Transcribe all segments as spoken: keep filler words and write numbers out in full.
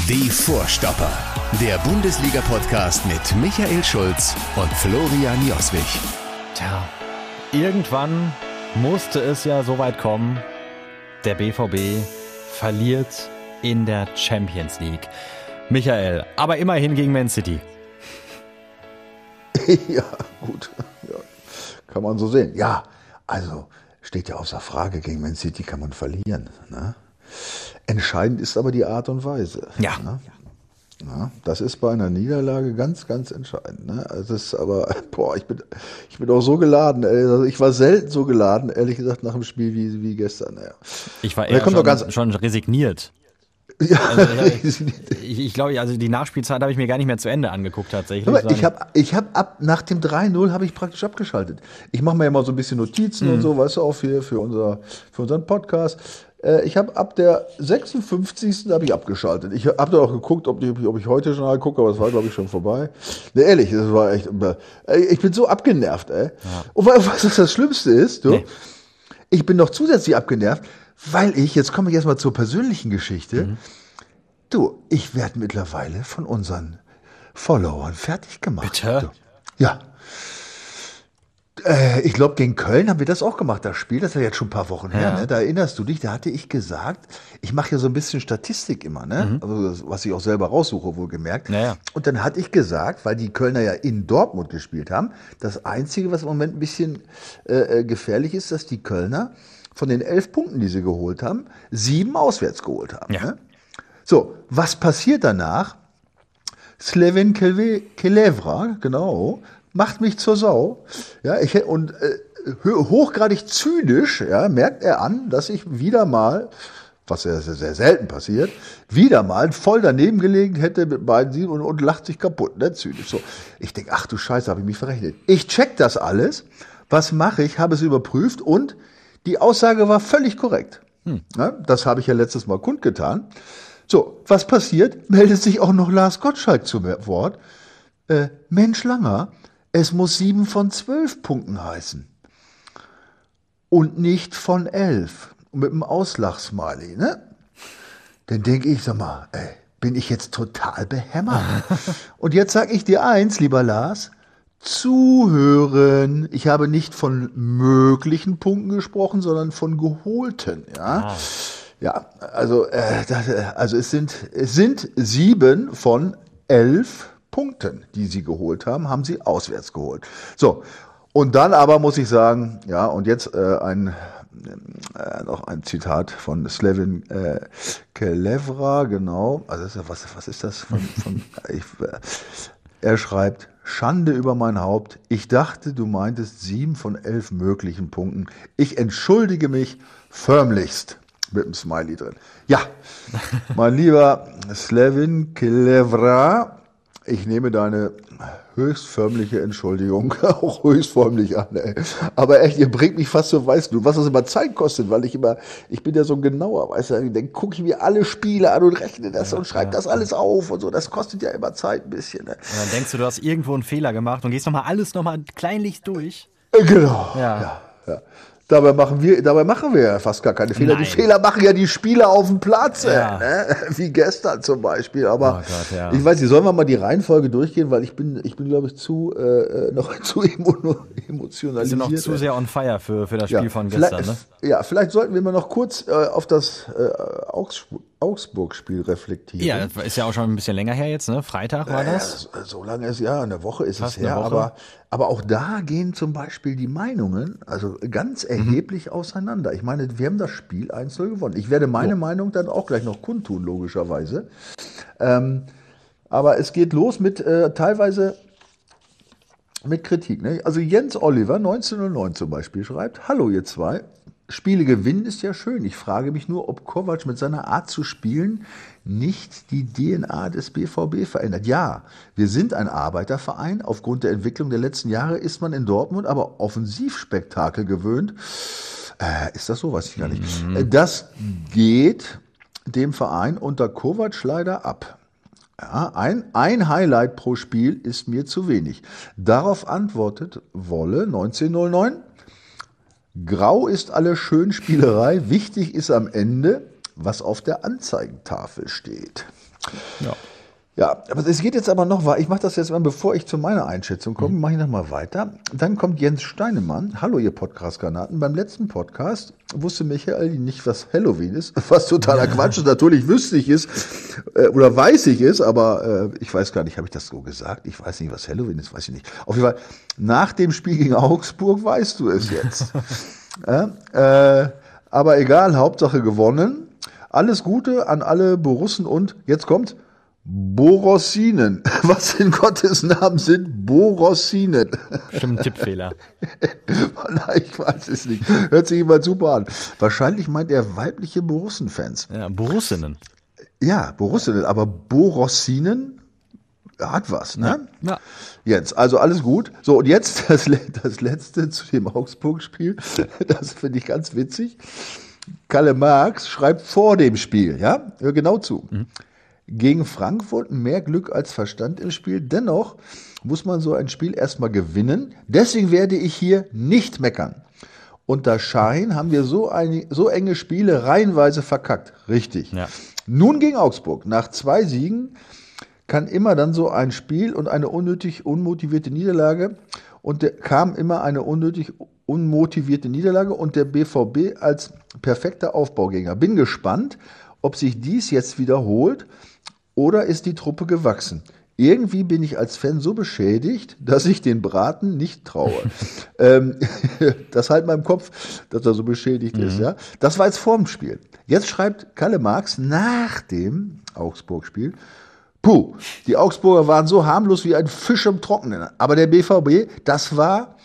Die Vorstopper, der Bundesliga-Podcast mit Michael Schulz und Florian Joswig. Tja, irgendwann musste es ja so weit kommen, der B V B verliert in der Champions League. Michael, aber immerhin gegen Man City. Ja, gut. Ja, kann man so sehen. Ja, also steht ja außer Frage, gegen Man City kann man verlieren. Ne? Entscheidend ist aber die Art und Weise. Ja. Ne? Ja, das ist bei einer Niederlage ganz, ganz entscheidend. Ne? Also das ist aber, boah, ich bin, ich bin auch so geladen. Also ich war selten so geladen, ehrlich gesagt, nach dem Spiel wie, wie gestern. Ja. Ich war eher schon, ganz, schon resigniert. Ja. Also ich, ich glaube, also die Nachspielzeit habe ich mir gar nicht mehr zu Ende angeguckt tatsächlich. Aber ich habe ich hab ab nach dem drei null habe ich praktisch abgeschaltet. Ich mache mir ja immer so ein bisschen Notizen mhm. und so, weißt du, auch für, für, unser, für unseren Podcast. Ich habe ab der sechsundfünfzigsten habe ich abgeschaltet. Ich habe dann auch geguckt, ob ich, ob ich heute schon gucke, aber das war, glaube ich, schon vorbei. Ne, ehrlich, das war echt. Ich bin so abgenervt, ey. Ja. Und was das Schlimmste ist, du, nee. ich bin noch zusätzlich abgenervt, weil ich, jetzt komme ich erstmal zur persönlichen Geschichte. Mhm. Du, ich werde mittlerweile von unseren Followern fertig gemacht. Bitte? Du. Ja. Äh, ich glaube, gegen Köln haben wir das auch gemacht, das Spiel. Das ist ja jetzt schon ein paar Wochen her. Ja. Ne? Da erinnerst du dich, da hatte ich gesagt, ich mache ja so ein bisschen Statistik immer, ne? Mhm. Also, was ich auch selber raussuche, wohlgemerkt. Naja. Und dann hatte ich gesagt, weil die Kölner ja in Dortmund gespielt haben, das Einzige, was im Moment ein bisschen äh, gefährlich ist, dass die Kölner von den elf Punkten, die sie geholt haben, sieben auswärts geholt haben. Ja. Ne? So, was passiert danach? Slaven Kelevra, genau, macht mich zur Sau. Ja, ich, und äh, hochgradig zynisch, ja, merkt er an, dass ich wieder mal, was ja sehr, sehr selten passiert, wieder mal voll daneben gelegen hätte mit beiden Siegen und, und lacht sich kaputt, ne, zynisch. So, ich denke, ach du Scheiße, habe ich mich verrechnet. Ich check das alles. Was mache ich? Habe es überprüft und die Aussage war völlig korrekt. Hm. Ja, das habe ich ja letztes Mal kundgetan. So, was passiert? Meldet sich auch noch Lars Gottschalk zu Wort. Äh, Mensch Langer, es muss sieben von zwölf Punkten heißen. Und nicht von elf. Mit einem Auslachsmiley, ne? Dann denke ich, sag mal, ey, bin ich jetzt total behämmert. Und jetzt sag ich dir eins, lieber Lars, zuhören. Ich habe nicht von möglichen Punkten gesprochen, sondern von geholten, ja. Ah. Ja, also, äh, das, also es sind, es sind sieben von elf Punkten, die sie geholt haben, haben sie auswärts geholt. So, und dann aber muss ich sagen, ja, und jetzt äh, ein, äh, noch ein Zitat von Slaven äh, Kelevra, genau, also ist ja, was, was ist das? Von, von, ich, äh, er schreibt, Schande über mein Haupt, ich dachte, du meintest sieben von elf möglichen Punkten. Ich entschuldige mich förmlichst. Mit einem Smiley drin. Ja, mein lieber Slaven Kelevra, ich nehme deine höchstförmliche Entschuldigung auch höchstförmlich an. Ey. Aber echt, ihr bringt mich fast so, weißt du, was das immer Zeit kostet, weil ich immer, ich bin ja so ein genauer, weißt du, dann gucke ich mir alle Spiele an und rechne das ja, und schreibe ja. das alles auf und so. Das kostet ja immer Zeit ein bisschen. Ne? Und dann denkst du, du hast irgendwo einen Fehler gemacht und gehst nochmal alles nochmal kleinlich durch. Genau. Ja. ja, ja. Dabei machen wir, dabei machen wir ja fast gar keine Fehler. Nein. Die Fehler machen ja die Spieler auf dem Platz, ja. ne? Wie gestern zum Beispiel. Aber oh Gott, ja. ich weiß nicht, sollen wir mal die Reihenfolge durchgehen, weil ich bin, ich bin, glaube ich, zu äh, noch zu emotionalisiert. Wir sind noch zu sehr on fire für für das Spiel ja, von gestern. Ne? Ja, vielleicht sollten wir mal noch kurz äh, auf das äh, Augsburg. Augsburg-Spiel reflektieren. Ja, das ist ja auch schon ein bisschen länger her jetzt, ne? Freitag war das? Ja, so lange ist ja, eine Woche ist Fast es her, Woche. aber, aber auch da gehen zum Beispiel die Meinungen also ganz erheblich mhm. auseinander. Ich meine, wir haben das Spiel eins null gewonnen. Ich werde meine oh. Meinung dann auch gleich noch kundtun, logischerweise. Ähm, aber es geht los mit äh, teilweise mit Kritik. Ne? Also Jens Oliver, neunzehnhundertneun zum Beispiel, schreibt, hallo ihr zwei, Spiele gewinnen ist ja schön. Ich frage mich nur, ob Kovac mit seiner Art zu spielen nicht die D N A des B V B verändert. Ja, wir sind ein Arbeiterverein. Aufgrund der Entwicklung der letzten Jahre ist man in Dortmund aber Offensivspektakel gewöhnt. Äh, ist das so? Weiß ich gar nicht. Mhm. Das geht dem Verein unter Kovac leider ab. Ja, ein, ein Highlight pro Spiel ist mir zu wenig. Darauf antwortet Wolle neunzehnhundertneun. Grau ist alle Schönspielerei, wichtig ist am Ende, was auf der Anzeigentafel steht. Ja. Ja, aber es geht jetzt aber noch weiter. Ich mache das jetzt mal, bevor ich zu meiner Einschätzung komme, mache ich noch mal weiter. Dann kommt Jens Steinemann. Hallo, ihr Podcast-Granaten. Beim letzten Podcast wusste Michael nicht, was Halloween ist, was totaler Quatsch ist. Natürlich wüsste ich es äh, oder weiß ich es, aber äh, ich weiß gar nicht, habe ich das so gesagt? Ich weiß nicht, was Halloween ist, weiß ich nicht. Auf jeden Fall, nach dem Spiel gegen Augsburg weißt du es jetzt. ja, äh, aber egal, Hauptsache gewonnen. Alles Gute an alle Borussen und jetzt kommt Borossinen. Was in Gottes Namen sind Borossinen? Bestimmt ein Tippfehler. Ich weiß es nicht. Hört sich jemand super an. Wahrscheinlich meint er weibliche Borussen-Fans. Ja, Borussinnen. Ja, Borussinnen, aber Borossinen hat was, ne? Ja. Jetzt, also alles gut. So, und jetzt das, das letzte zu dem Augsburg-Spiel. Das finde ich ganz witzig. Kalle Marx schreibt vor dem Spiel, ja? Hör genau zu. Mhm. Gegen Frankfurt mehr Glück als Verstand im Spiel. Dennoch muss man so ein Spiel erstmal gewinnen. Deswegen werde ich hier nicht meckern. Unter Schein haben wir so, eine, so enge Spiele reihenweise verkackt. Richtig. Ja. Nun gegen Augsburg. Nach zwei Siegen kann immer dann so ein Spiel und eine unnötig unmotivierte Niederlage und der, kam immer eine unnötig unmotivierte Niederlage und der B V B als perfekter Aufbaugegner. Bin gespannt, ob sich dies jetzt wiederholt oder ist die Truppe gewachsen. Irgendwie bin ich als Fan so beschädigt, dass ich den Braten nicht traue. ähm, das halt mal im Kopf, dass er so beschädigt mhm. ist. Ja? Das war jetzt vorm Spiel. Jetzt schreibt Kalle Marx nach dem Augsburg-Spiel, puh, die Augsburger waren so harmlos wie ein Fisch im Trockenen. Aber der B V B, das war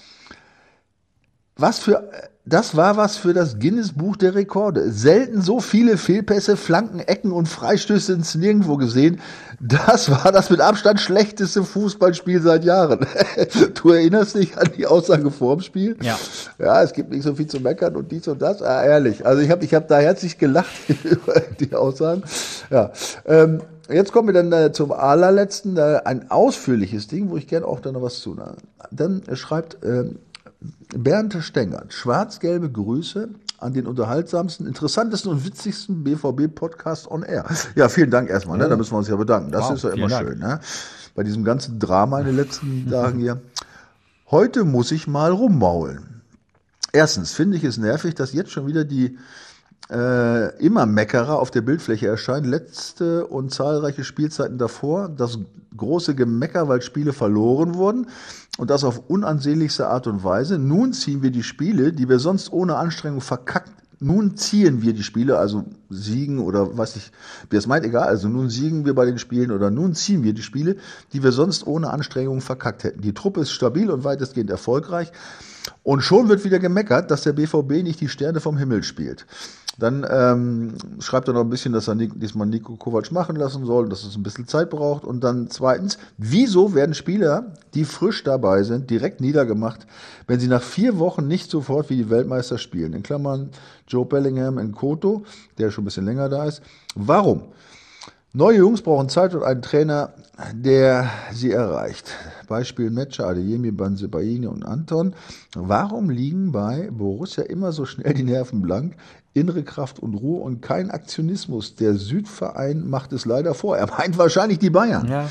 was für... Das war was für das Guinness-Buch der Rekorde. Selten so viele Fehlpässe, Flanken, Ecken und Freistöße ins Nirgendwo gesehen. Das war das mit Abstand schlechteste Fußballspiel seit Jahren. Du erinnerst dich an die Aussage vor dem Spiel? Ja. Ja, es gibt nicht so viel zu meckern und dies und das. Ah, ehrlich. Also ich habe ich hab da herzlich gelacht über die Aussagen. Ja. Ähm, jetzt kommen wir dann äh, zum allerletzten. Äh, ein ausführliches Ding, wo ich gerne auch dann noch was zu. Na, dann äh, schreibt... Ähm, Bernd Stengert, schwarz-gelbe Grüße an den unterhaltsamsten, interessantesten und witzigsten B V B-Podcast on Air. Ja, vielen Dank erstmal, ne? Da müssen wir uns ja bedanken. Das wow, ist ja immer Dank. Schön, ne? Bei diesem ganzen Drama in den letzten Tagen hier. Heute muss ich mal rummaulen. Erstens finde ich es nervig, dass jetzt schon wieder die äh, immer Meckerer auf der Bildfläche erscheinen. Letzte und zahlreiche Spielzeiten davor. Das große Gemecker, weil Spiele verloren wurden. Und das auf unansehnlichste Art und Weise. Nun ziehen wir die Spiele, die wir sonst ohne Anstrengung verkackt. Nun ziehen wir die Spiele, also siegen oder was ich, wie es meint, egal. Also nun siegen wir bei den Spielen oder nun ziehen wir die Spiele, die wir sonst ohne Anstrengung verkackt hätten. Die Truppe ist stabil und weitestgehend erfolgreich. Und schon wird wieder gemeckert, dass der B V B nicht die Sterne vom Himmel spielt. Dann ähm, schreibt er noch ein bisschen, dass er diesmal Niko Kovac machen lassen soll, dass es ein bisschen Zeit braucht. Und dann zweitens, wieso werden Spieler, die frisch dabei sind, direkt niedergemacht, wenn sie nach vier Wochen nicht sofort wie die Weltmeister spielen? In Klammern Joe Bellingham in Koto, der schon ein bisschen länger da ist. Warum? Neue Jungs brauchen Zeit und einen Trainer, der sie erreicht. Beispiel Metscher, Adeyemi, Bansebaini und Anton. Warum liegen bei Borussia immer so schnell die Nerven blank? Innere Kraft und Ruhe und kein Aktionismus. Der Südverein macht es leider vor. Er meint wahrscheinlich die Bayern. Ja.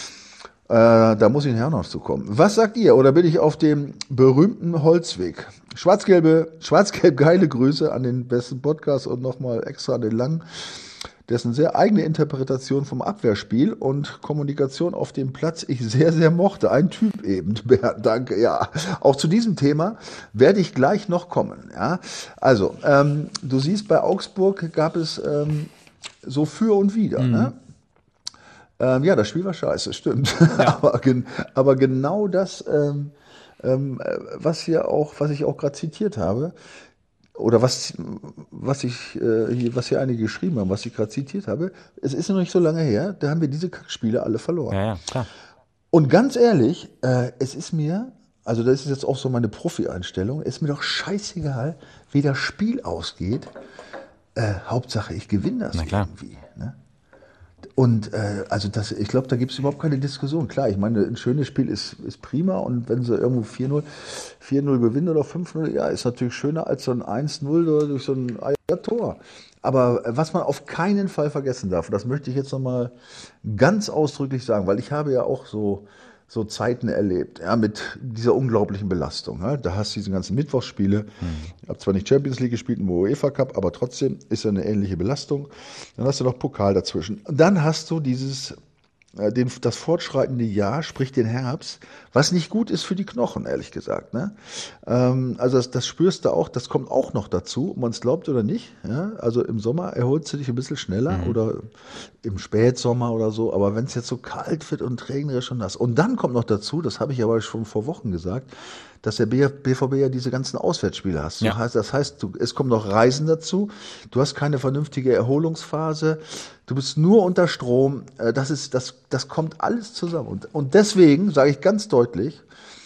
Äh, da muss ich nachher noch zu kommen. Was sagt ihr? Oder bin ich auf dem berühmten Holzweg? Schwarz-gelbe, schwarz-gelb geile Grüße an den besten Podcast und nochmal extra an den Langen, dessen sehr eigene Interpretation vom Abwehrspiel und Kommunikation auf dem Platz ich sehr, sehr mochte. Ein Typ eben, Bernd, danke, ja. Auch zu diesem Thema werde ich gleich noch kommen, ja. Also, ähm, du siehst, bei Augsburg gab es ähm, so für und wider, mhm. ne? Ähm, ja, das Spiel war scheiße, stimmt. Ja. aber, gen- aber genau das, ähm, ähm, was hier auch, was ich auch gerade zitiert habe, oder was, was ich äh, hier, was hier einige geschrieben haben, was ich gerade zitiert habe, es ist noch nicht so lange her, da haben wir diese Kackspiele alle verloren. Ja, ja, klar. Und ganz ehrlich, äh, es ist mir, also das ist jetzt auch so meine Profi-Einstellung, es ist mir doch scheißegal, wie das Spiel ausgeht. Äh, Hauptsache, ich gewinne das irgendwie. Ne? und äh, also das, ich glaube, da gibt es überhaupt keine Diskussion. Klar, ich meine, ein schönes Spiel ist, ist prima und wenn sie irgendwo vier null, vier null gewinnen oder fünf null, ja, ist natürlich schöner als so ein eins null oder durch so ein Tor. Aber was man auf keinen Fall vergessen darf, und das möchte ich jetzt nochmal ganz ausdrücklich sagen, weil ich habe ja auch so, so Zeiten erlebt, ja, mit dieser unglaublichen Belastung. Ja. Da hast du diese ganzen Mittwochsspiele. Mhm. Ich habe zwar nicht Champions League gespielt im UEFA Cup, aber trotzdem ist ja eine ähnliche Belastung. Dann hast du noch Pokal dazwischen. Und dann hast du dieses, äh, den, das fortschreitende Jahr, sprich den Herbst, was nicht gut ist für die Knochen, ehrlich gesagt. Ne? Ähm, also das, das spürst du auch, das kommt auch noch dazu, ob man es glaubt oder nicht. Ja? Also im Sommer erholst du dich ein bisschen schneller mhm. oder im Spätsommer oder so, aber wenn es jetzt so kalt wird und regnerisch und nass. Und dann kommt noch dazu, das habe ich aber schon vor Wochen gesagt, dass der B V B ja diese ganzen Auswärtsspiele hast. Ja. Das heißt, du, es kommen noch Reisen dazu, du hast keine vernünftige Erholungsphase, du bist nur unter Strom, das ist, das, das kommt alles zusammen. Und, und deswegen sage ich ganz deutlich,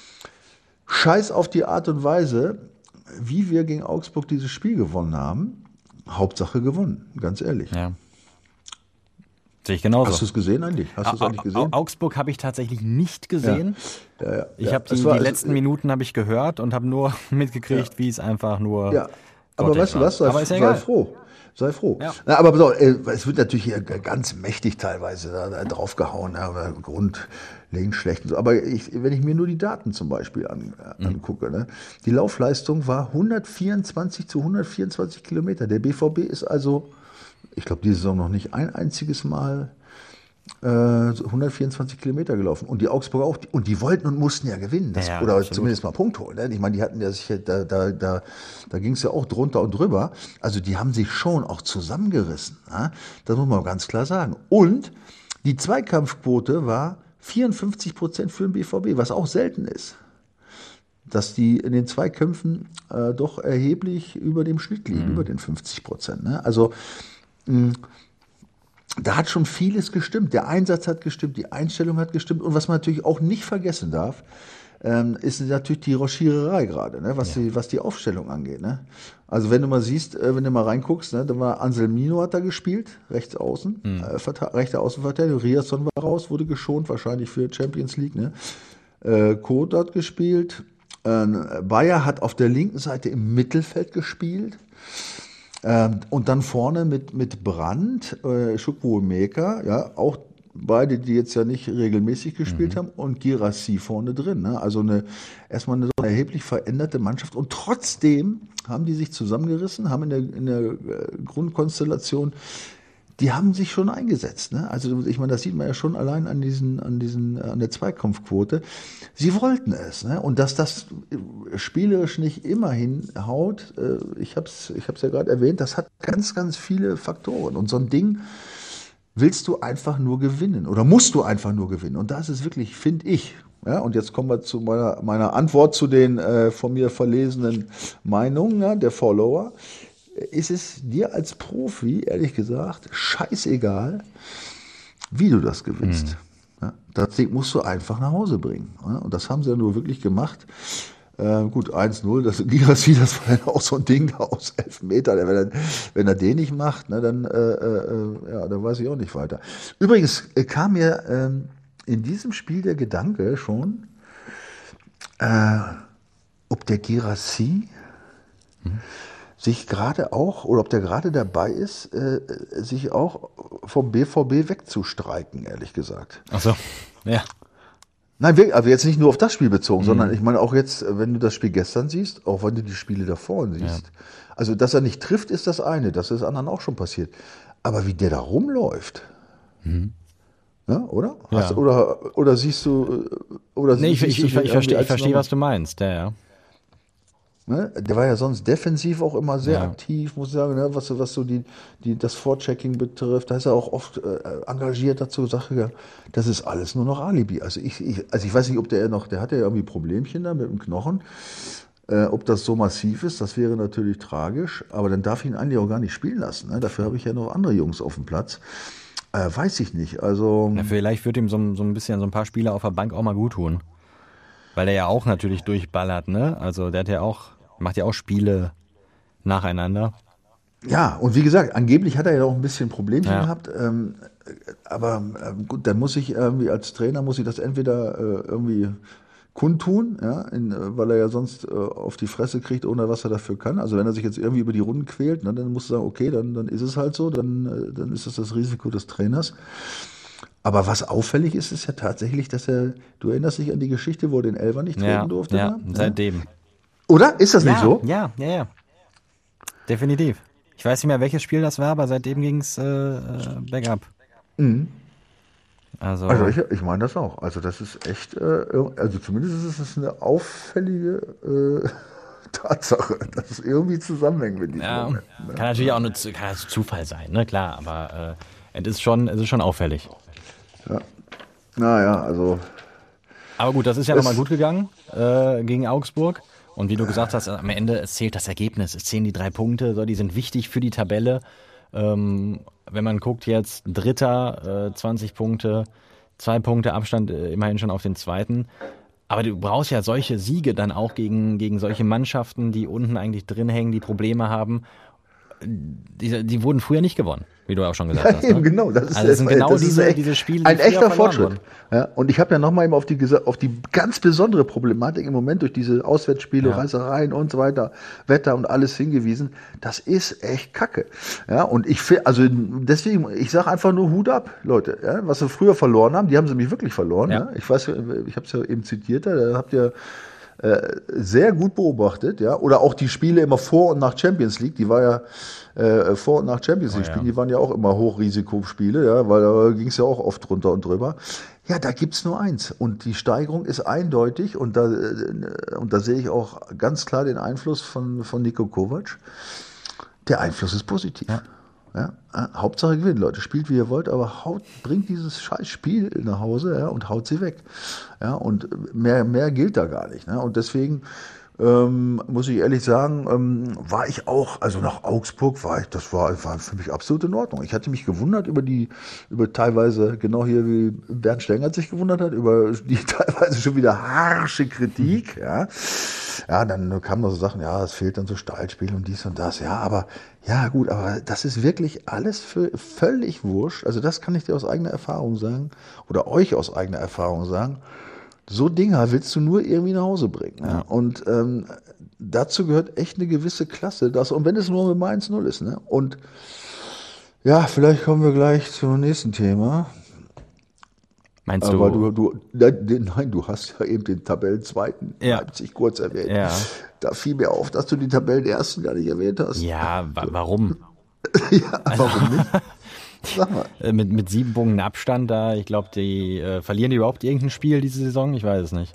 scheiß auf die Art und Weise, wie wir gegen Augsburg dieses Spiel gewonnen haben. Hauptsache gewonnen, ganz ehrlich. Ja. Sehe ich genauso. Hast du es gesehen, Andi? Hast du es eigentlich gesehen? Augsburg habe ich tatsächlich nicht gesehen. Ja. Ja, ja, ich ja. habe die, war, die letzten Minuten habe ich gehört und habe nur mitgekriegt, ja. wie es einfach nur. Ja, aber weißt du was? Sei, aber ist ja sei froh. Sei froh. Ja. Na, aber so, es wird natürlich hier ganz mächtig teilweise da, da draufgehauen, ja, grundlegend schlecht. Und so. Aber ich, wenn ich mir nur die Daten zum Beispiel an, mhm. angucke, ne, die Laufleistung war hundertvierundzwanzig zu hundertvierundzwanzig Kilometer. Der B V B ist also, ich glaube, diese Saison noch nicht ein einziges Mal äh, hundertvierundzwanzig Kilometer gelaufen. Und die Augsburger auch. Und die wollten und mussten ja gewinnen. Das, ja, oder absolut. Zumindest mal Punkt holen. Ne? Ich meine, die hatten ja sich, da, da, da, da ging es ja auch drunter und drüber. Also die haben sich schon auch zusammengerissen. Ne? Das muss man ganz klar sagen. Und die Zweikampfquote war vierundfünfzig Prozent für den B V B, was auch selten ist. Dass die in den Zweikämpfen äh, doch erheblich über dem Schnitt liegen, mhm. über den fünfzig Prozent. Ne? Also mh, da hat schon vieles gestimmt. Der Einsatz hat gestimmt, die Einstellung hat gestimmt. Und was man natürlich auch nicht vergessen darf, ähm, ist natürlich die Rochiererei gerade, ne? was, ja. die, was die Aufstellung angeht. Ne? Also wenn du mal siehst, äh, wenn du mal reinguckst, ne, dann war Anselmino hat da gespielt, rechts außen, mhm. äh, Verte- rechter Außenverteidiger, Riasson war raus, wurde geschont, wahrscheinlich für Champions League. Ne? Äh, Kot hat gespielt. Bayer hat auf der linken Seite im Mittelfeld gespielt ähm, und dann vorne mit, mit Brandt, äh, Chukwuemeka, ja, auch beide, die jetzt ja nicht regelmäßig gespielt mhm. haben, und Guirassy vorne drin. Ne? Also eine, erstmal eine, eine erheblich veränderte Mannschaft und trotzdem haben die sich zusammengerissen, haben in der, in der Grundkonstellation, die haben sich schon eingesetzt. Ne? Also ich meine, das sieht man ja schon allein an diesen, an diesen, an der Zweikampfquote. Sie wollten es, ne? Und dass das spielerisch nicht immer hinhaut, äh, ich habe es, ich habe es ja gerade erwähnt, das hat ganz, ganz viele Faktoren. Und so ein Ding willst du einfach nur gewinnen oder musst du einfach nur gewinnen. Und das ist wirklich, finde ich. Ja, und jetzt kommen wir zu meiner, meiner Antwort zu den äh, von mir verlesenen Meinungen, ja, der Follower. Ist es dir als Profi, ehrlich gesagt, scheißegal, wie du das gewinnst. Mhm. Ja, das Ding musst du einfach nach Hause bringen. Ja, und das haben sie ja nur wirklich gemacht. Äh, gut, eins null, das Guirassy, das war dann auch so ein Ding da aus elf Meter. Wenn er, wenn er den nicht macht, ne, dann, äh, äh, ja, dann weiß ich auch nicht weiter. Übrigens äh, kam mir äh, in diesem Spiel der Gedanke schon, äh, ob der Guirassy mhm. sich gerade auch, oder ob der gerade dabei ist, äh, sich auch vom B V B wegzustreiken, ehrlich gesagt. Ach so, ja. Nein, wir, aber jetzt nicht nur auf das Spiel bezogen, mhm. sondern ich meine auch jetzt, wenn du das Spiel gestern siehst, auch wenn du die Spiele davor siehst. Ja. Also, dass er nicht trifft, ist das eine, das ist anderen auch schon passiert. Aber wie der da rumläuft, mhm. ja, oder? Ja. Hast, oder? Oder siehst du, oder nee, ich, ich, ich, ich verstehe, ich verstehe, was du meinst, ja, ja. Ne? Der war ja sonst defensiv auch immer sehr ja. aktiv, muss ich sagen, ne? was, was so die, die, das Vorchecking betrifft. Da ist er auch oft äh, engagiert dazu, Sache. Das ist alles nur noch Alibi. Also ich, ich, also ich weiß nicht, ob der noch, der hatte ja irgendwie Problemchen da mit dem Knochen. Äh, ob das so massiv ist, das wäre natürlich tragisch. Aber dann darf ich ihn eigentlich auch gar nicht spielen lassen. Ne? Dafür habe ich ja noch andere Jungs auf dem Platz. Äh, weiß ich nicht. Also ja, vielleicht wird ihm so, so ein bisschen so ein paar Spieler auf der Bank auch mal gut tun. Weil der ja auch natürlich durchballert, ne? Also der hat ja auch, macht ja auch Spiele nacheinander. Ja, und wie gesagt, angeblich hat er ja auch ein bisschen Problemchen Ja. gehabt. Ähm, aber ähm, gut, dann muss ich irgendwie als Trainer, muss ich das entweder äh, irgendwie kundtun, ja, in, äh, weil er ja sonst äh, auf die Fresse kriegt, ohne was er dafür kann. Also wenn er sich jetzt irgendwie über die Runden quält, ne, dann musst du sagen, okay, dann, dann ist es halt so, dann, äh, dann ist das das Risiko des Trainers. Aber was auffällig ist, ist ja tatsächlich, dass er, du erinnerst dich an die Geschichte, wo er den Elfer nicht treten Ja, durfte? ja, Ne? seitdem. Oder? Ist das Ja, nicht so? ja, ja, ja. Definitiv. Ich weiß nicht mehr, welches Spiel das war, aber seitdem ging es äh, äh, bergab. Also, Also ich, ich meine das auch. Also das ist echt, äh, also zumindest ist es eine auffällige äh, Tatsache, dass es irgendwie zusammenhängt mit diesem ja, Moment. Ne? kann natürlich auch nur zu- kann das Zufall sein, ne? Klar, aber äh, es ist schon, es ist schon auffällig. Naja, also Aber gut, das ist ja Es- nochmal gut gegangen äh, gegen Augsburg. Und wie du gesagt hast, am Ende es zählt das Ergebnis, es zählen die drei Punkte, so, die sind wichtig für die Tabelle. Ähm, wenn man guckt jetzt, Dritter, äh, zwanzig Punkte, zwei Punkte Abstand äh, immerhin schon auf den Zweiten. Aber du brauchst ja solche Siege dann auch gegen, gegen solche Mannschaften, die unten eigentlich drin hängen, die Probleme haben. Die, die wurden früher nicht gewonnen, wie du auch schon gesagt hast. eben Ne? genau, das ist, Also das sind das genau ist diese, echt diese Spiele, die ein früher echter verloren Fortschritt. wurden. Ja, und ich habe ja nochmal eben auf die, gesa- auf die ganz besondere Problematik im Moment durch diese Auswärtsspiele, Ja. Reißereien und so weiter, Wetter und alles hingewiesen. Das ist echt Kacke. Ja, und ich finde, also deswegen, ich sage einfach nur Hut ab, Leute. Ja, was sie früher verloren haben, die haben sie mich wirklich verloren. Ja. Ja. Ich weiß, ich habe es ja eben zitiert, da habt ihr sehr gut beobachtet, ja, oder auch die Spiele immer vor und nach Champions League, die war ja äh, vor und nach Champions League Oh, ja. Spielen, die waren ja auch immer Hochrisikospiele, ja, weil da ging es ja auch oft drunter und drüber. Ja, da gibt's nur eins und die Steigerung ist eindeutig und da äh, und da sehe ich auch ganz klar den Einfluss von von Niko Kovac. Der Einfluss ist positiv. Ja. Ja, äh, Hauptsache gewinnen, Leute. Spielt wie ihr wollt, aber haut, bringt dieses scheiß Spiel nach Hause, ja, und haut sie weg. Ja, und mehr, mehr gilt da gar nicht. Ne? Und deswegen ähm, muss ich ehrlich sagen, ähm, war ich auch, also nach Augsburg war ich, das war, war für mich absolut in Ordnung. Ich hatte mich gewundert über die, über teilweise, genau hier wie Bernd Stengert sich gewundert hat, über die teilweise schon wieder harsche Kritik, ja. Ja, dann kamen noch so Sachen, ja, es fehlt dann so Steilspiel und dies und das, ja, aber, ja gut, aber das ist wirklich alles für völlig wurscht. Also das kann ich dir aus eigener Erfahrung sagen, oder euch aus eigener Erfahrung sagen. So Dinger willst du nur irgendwie nach Hause bringen. Ne? Ja. Und ähm, dazu gehört echt eine gewisse Klasse. Das, und wenn es nur mit eins null ist. Ne? Und ja, vielleicht kommen wir gleich zum nächsten Thema. Meinst Aber du? du, du, nein, nein, du hast ja eben den Tabellenzweiten Ja. Leipzig kurz erwähnt. Ja. Da fiel mir auf, dass du die Tabellenersten gar nicht erwähnt hast. Ja, wa warum? Ja, warum nicht? Sag mal. Äh, mit, mit sieben Punkten Abstand da, ich glaube, die äh, verlieren die überhaupt irgendein Spiel diese Saison? Ich weiß es nicht.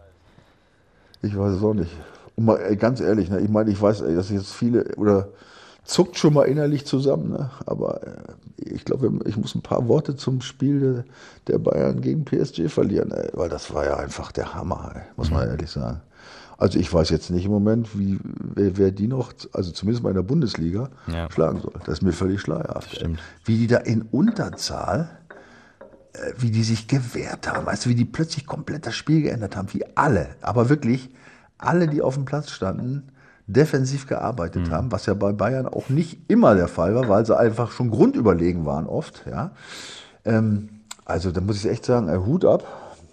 Ich weiß es auch nicht. Und mal, ey, ganz ehrlich, ne, ich meine, ich weiß, ey, dass jetzt viele, oder zuckt schon mal innerlich zusammen, ne? Aber äh, ich glaube, ich muss ein paar Worte zum Spiel der Bayern gegen P S G verlieren, ey, weil das war ja einfach der Hammer, ey, muss man ehrlich sagen. Also ich weiß jetzt nicht im Moment, wie, wer, wer die noch, also zumindest mal in der Bundesliga, Ja. schlagen soll. Das ist mir völlig schleierhaft. ey. Stimmt. Wie die da in Unterzahl, äh, wie die sich gewehrt haben, weißt du, wie die plötzlich komplett das Spiel geändert haben, wie alle, aber wirklich alle, die auf dem Platz standen, defensiv gearbeitet haben, was ja bei Bayern auch nicht immer der Fall war, weil sie einfach schon grundüberlegen waren oft, ja. Ähm, also da muss ich echt sagen, äh, Hut ab.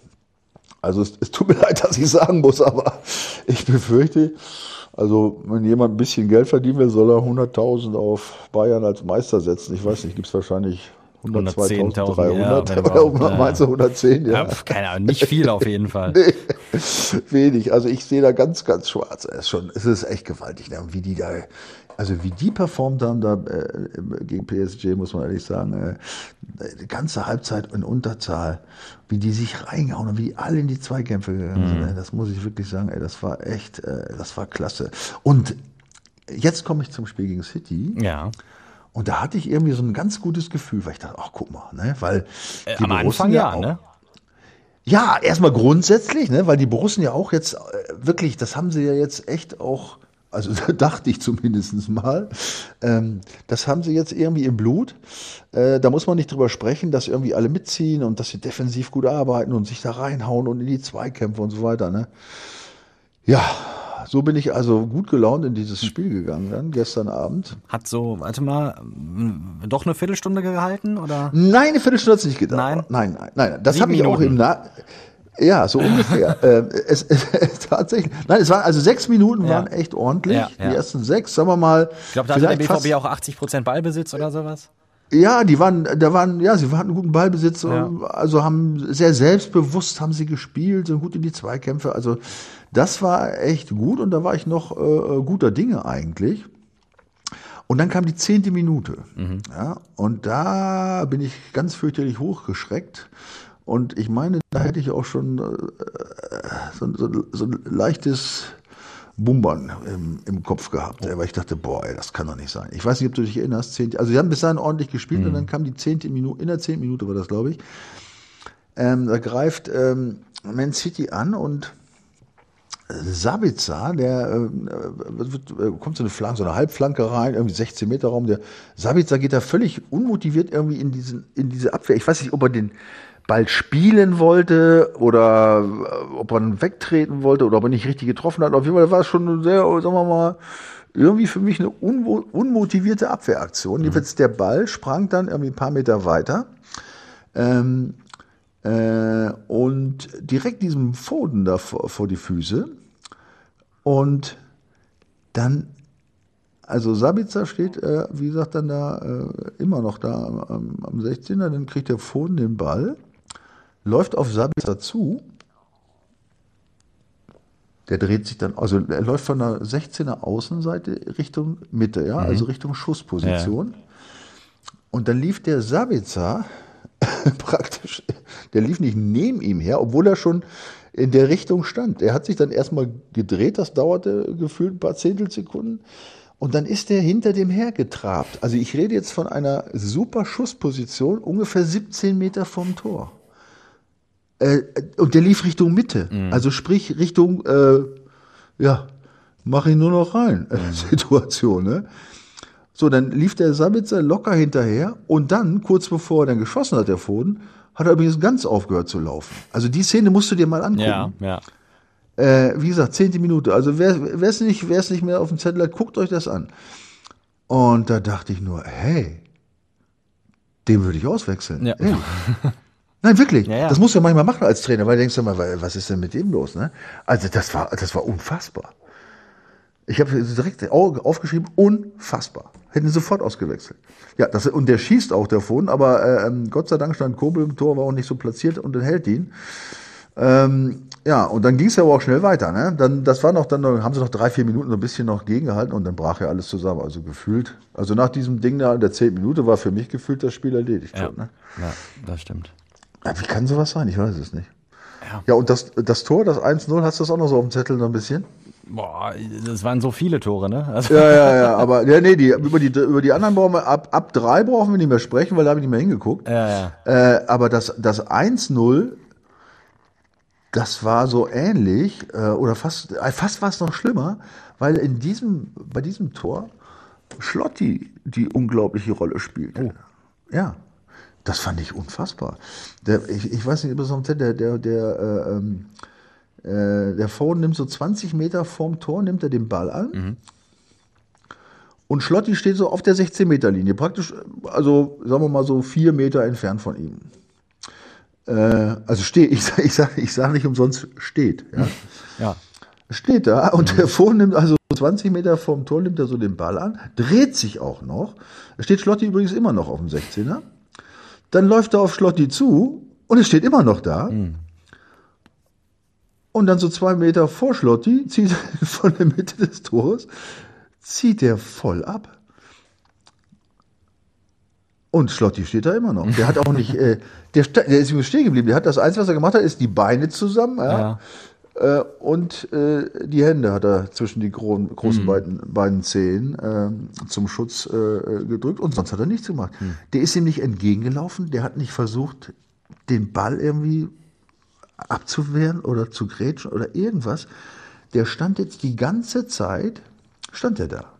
Also es, es tut mir leid, dass ich sagen muss, aber ich befürchte, also wenn jemand ein bisschen Geld verdienen will, soll er hunderttausend auf Bayern als Meister setzen. Ich weiß nicht, gibt es wahrscheinlich hundertzweitausenddreihundert ja, wenn oder überhaupt, meinst du hundertzehn? Ja, pf, keine Ahnung, nicht viel auf jeden Fall. Nee, wenig. Also ich sehe da ganz, ganz schwarz. Es ist schon, es ist echt gewaltig, ne? Wie die da, also wie die performt haben da äh, gegen P S G, muss man ehrlich sagen, äh, die ganze Halbzeit in Unterzahl, wie die sich reingehauen und wie die alle in die Zweikämpfe gegangen sind. Ey, das muss ich wirklich sagen, ey, das war echt, äh, das war klasse. Und jetzt komme ich zum Spiel gegen City. Ja. Und da hatte ich irgendwie so ein ganz gutes Gefühl, weil ich dachte, ach guck mal, ne, weil Äh, die am Borussen Anfang ja, auch, ne? Ja, erstmal grundsätzlich, ne, weil die Borussen ja auch jetzt äh, wirklich, das haben sie ja jetzt echt auch, also dachte ich zumindest mal, ähm, das haben sie jetzt irgendwie im Blut. Äh, da muss man nicht drüber sprechen, dass irgendwie alle mitziehen und dass sie defensiv gut arbeiten und sich da reinhauen und in die Zweikämpfe und so weiter, ne. Ja, so bin ich also gut gelaunt in dieses Spiel gegangen dann, gestern Abend. Hat so, warte mal, m, doch eine Viertelstunde gehalten, oder? Nein, eine Viertelstunde hat es nicht gedauert. Nein? Nein, nein, nein. Das Sieben habe ich auch Minuten. im Na... Ja, so ungefähr. äh, es, es, tatsächlich. Nein, es waren also sechs Minuten Ja. waren echt ordentlich. Ja, ja. Die ersten sechs, sagen wir mal. Ich glaube, da hatte der B V B fast, auch achtzig Prozent Ballbesitz oder sowas. Ja, die waren, da waren, ja, sie hatten einen guten Ballbesitz, Ja. also haben sehr selbstbewusst haben sie gespielt, sind gut in die Zweikämpfe. Also das war echt gut und da war ich noch äh, guter Dinge eigentlich. Und dann kam die zehnte Minute. Mhm. Ja, und da bin ich ganz fürchterlich hochgeschreckt. Und ich meine, da hätte ich auch schon äh, so, so, so ein leichtes Bumbern im, im Kopf gehabt. Weil ich dachte, boah, ey, das kann doch nicht sein. Ich weiß nicht, ob du dich erinnerst. Zehnte, also sie haben bis dahin ordentlich gespielt mhm. und dann kam die zehnte Minute, in der zehnten Minute war das, glaube ich. Ähm, da greift ähm, Man City an und Sabitzer, der äh, wird, äh, kommt so eine Flanke, so eine Halbflanke rein, irgendwie sechzehn Meter Raum. Der Sabitzer geht da völlig unmotiviert irgendwie in diesen, in diese Abwehr. Ich weiß nicht, ob er den Ball spielen wollte oder äh, ob er ihn wegtreten wollte oder ob er nicht richtig getroffen hat. Auf jeden Fall war es schon sehr, sagen wir mal, irgendwie für mich eine unmo- unmotivierte Abwehraktion. Mhm. Jedenfalls der Ball sprang dann irgendwie ein paar Meter weiter. Ähm, äh, und direkt diesem Foden da vor, vor die Füße. Und dann, also Sabitzer steht, äh, wie gesagt, dann da äh, immer noch da am, am sechzehner, dann kriegt der Foden den Ball, läuft auf Sabitzer zu, der dreht sich dann, also er läuft von der sechzehner Außenseite Richtung Mitte, ja, mhm. also Richtung Schussposition. Ja. Und dann lief der Sabitzer praktisch, der lief nicht neben ihm her, obwohl er schon in der Richtung stand. Er hat sich dann erstmal gedreht, das dauerte gefühlt ein paar Zehntelsekunden. Und dann ist er hinter dem hergetrabt. Also ich rede jetzt von einer super Schussposition, ungefähr siebzehn Meter vom Tor. Äh, und der lief Richtung Mitte. Mhm. Also sprich Richtung, äh, ja, mach ihn nur noch rein, mhm. Situation, ne? So, dann lief der Sabitzer locker hinterher und dann, kurz bevor er dann geschossen hat, der Foden, hat er übrigens ganz aufgehört zu laufen. Also die Szene musst du dir mal angucken. Ja, ja. Äh, wie gesagt, zehnte Minute. Also wer es nicht, wer's nicht mehr auf dem Zettel hat, guckt euch das an. Und da dachte ich nur, hey, den würde ich auswechseln. Ja. Hey. Nein, wirklich. Ja, ja. Das musst du ja manchmal machen als Trainer, weil du denkst immer, was ist denn mit dem los? Ne? Also das war, das war unfassbar. Ich habe direkt aufgeschrieben, unfassbar. Hätten sofort ausgewechselt. Ja, das, und der schießt auch davon, aber äh, Gott sei Dank stand Kobel im Tor, war auch nicht so platziert und dann hält ihn. Ähm, ja, und dann ging es ja aber auch schnell weiter. Ne? Dann, das war noch, dann haben sie noch drei, vier Minuten so ein bisschen noch gegengehalten und dann brach ja alles zusammen. Also gefühlt, also nach diesem Ding da in der zehnten Minute war für mich gefühlt das Spiel erledigt. Ja, schon, ne? ja, das stimmt. Ja, wie kann sowas sein? Ich weiß es nicht. Ja, ja und das, das Tor, das eins null, hast du das auch noch so auf dem Zettel so ein bisschen? Boah, das waren so viele Tore, ne? Also ja, ja, ja, aber ja, nee, die, über, die, über die anderen brauchen wir, ab, ab drei brauchen wir nicht mehr sprechen, weil da habe ich nicht mehr hingeguckt. Ja, ja. Äh, aber das, das eins null, das war so ähnlich, äh, oder fast, äh, fast war es noch schlimmer, weil in diesem, bei diesem Tor Schlotti die unglaubliche Rolle spielte. Oh. Ja, das fand ich unfassbar. Der, ich, ich weiß nicht, ob es noch der, der, der, äh, ähm, der Foden nimmt so zwanzig Meter vorm Tor, nimmt er den Ball an. Mhm. Und Schlotti steht so auf der sechzehn Meter Linie, praktisch, also sagen wir mal so vier Meter entfernt von ihm. Äh, also steht, ich, ich sage ich sag nicht umsonst steht. Ja. Ja. Steht da und mhm. der Foden nimmt also zwanzig Meter vorm Tor, nimmt er so den Ball an, dreht sich auch noch. Da steht Schlotti übrigens immer noch auf dem sechzehner. Dann läuft er auf Schlotti zu und es steht immer noch da. Mhm. Und dann so zwei Meter vor Schlotti, zieht er von der Mitte des Tores, zieht er voll ab. Und Schlotti steht da immer noch. Der hat auch nicht, äh, der, der ist übrigens stehen geblieben. Der hat das Einzige, was er gemacht hat, ist die Beine zusammen, ja, ja. Äh, und äh, die Hände hat er zwischen die gro- großen mhm. beiden, beiden Zehen äh, zum Schutz äh, gedrückt und sonst hat er nichts gemacht. Mhm. Der ist ihm nicht entgegengelaufen, der hat nicht versucht, den Ball irgendwie abzuwehren oder zu grätschen oder irgendwas. Der stand jetzt die ganze Zeit, stand er da.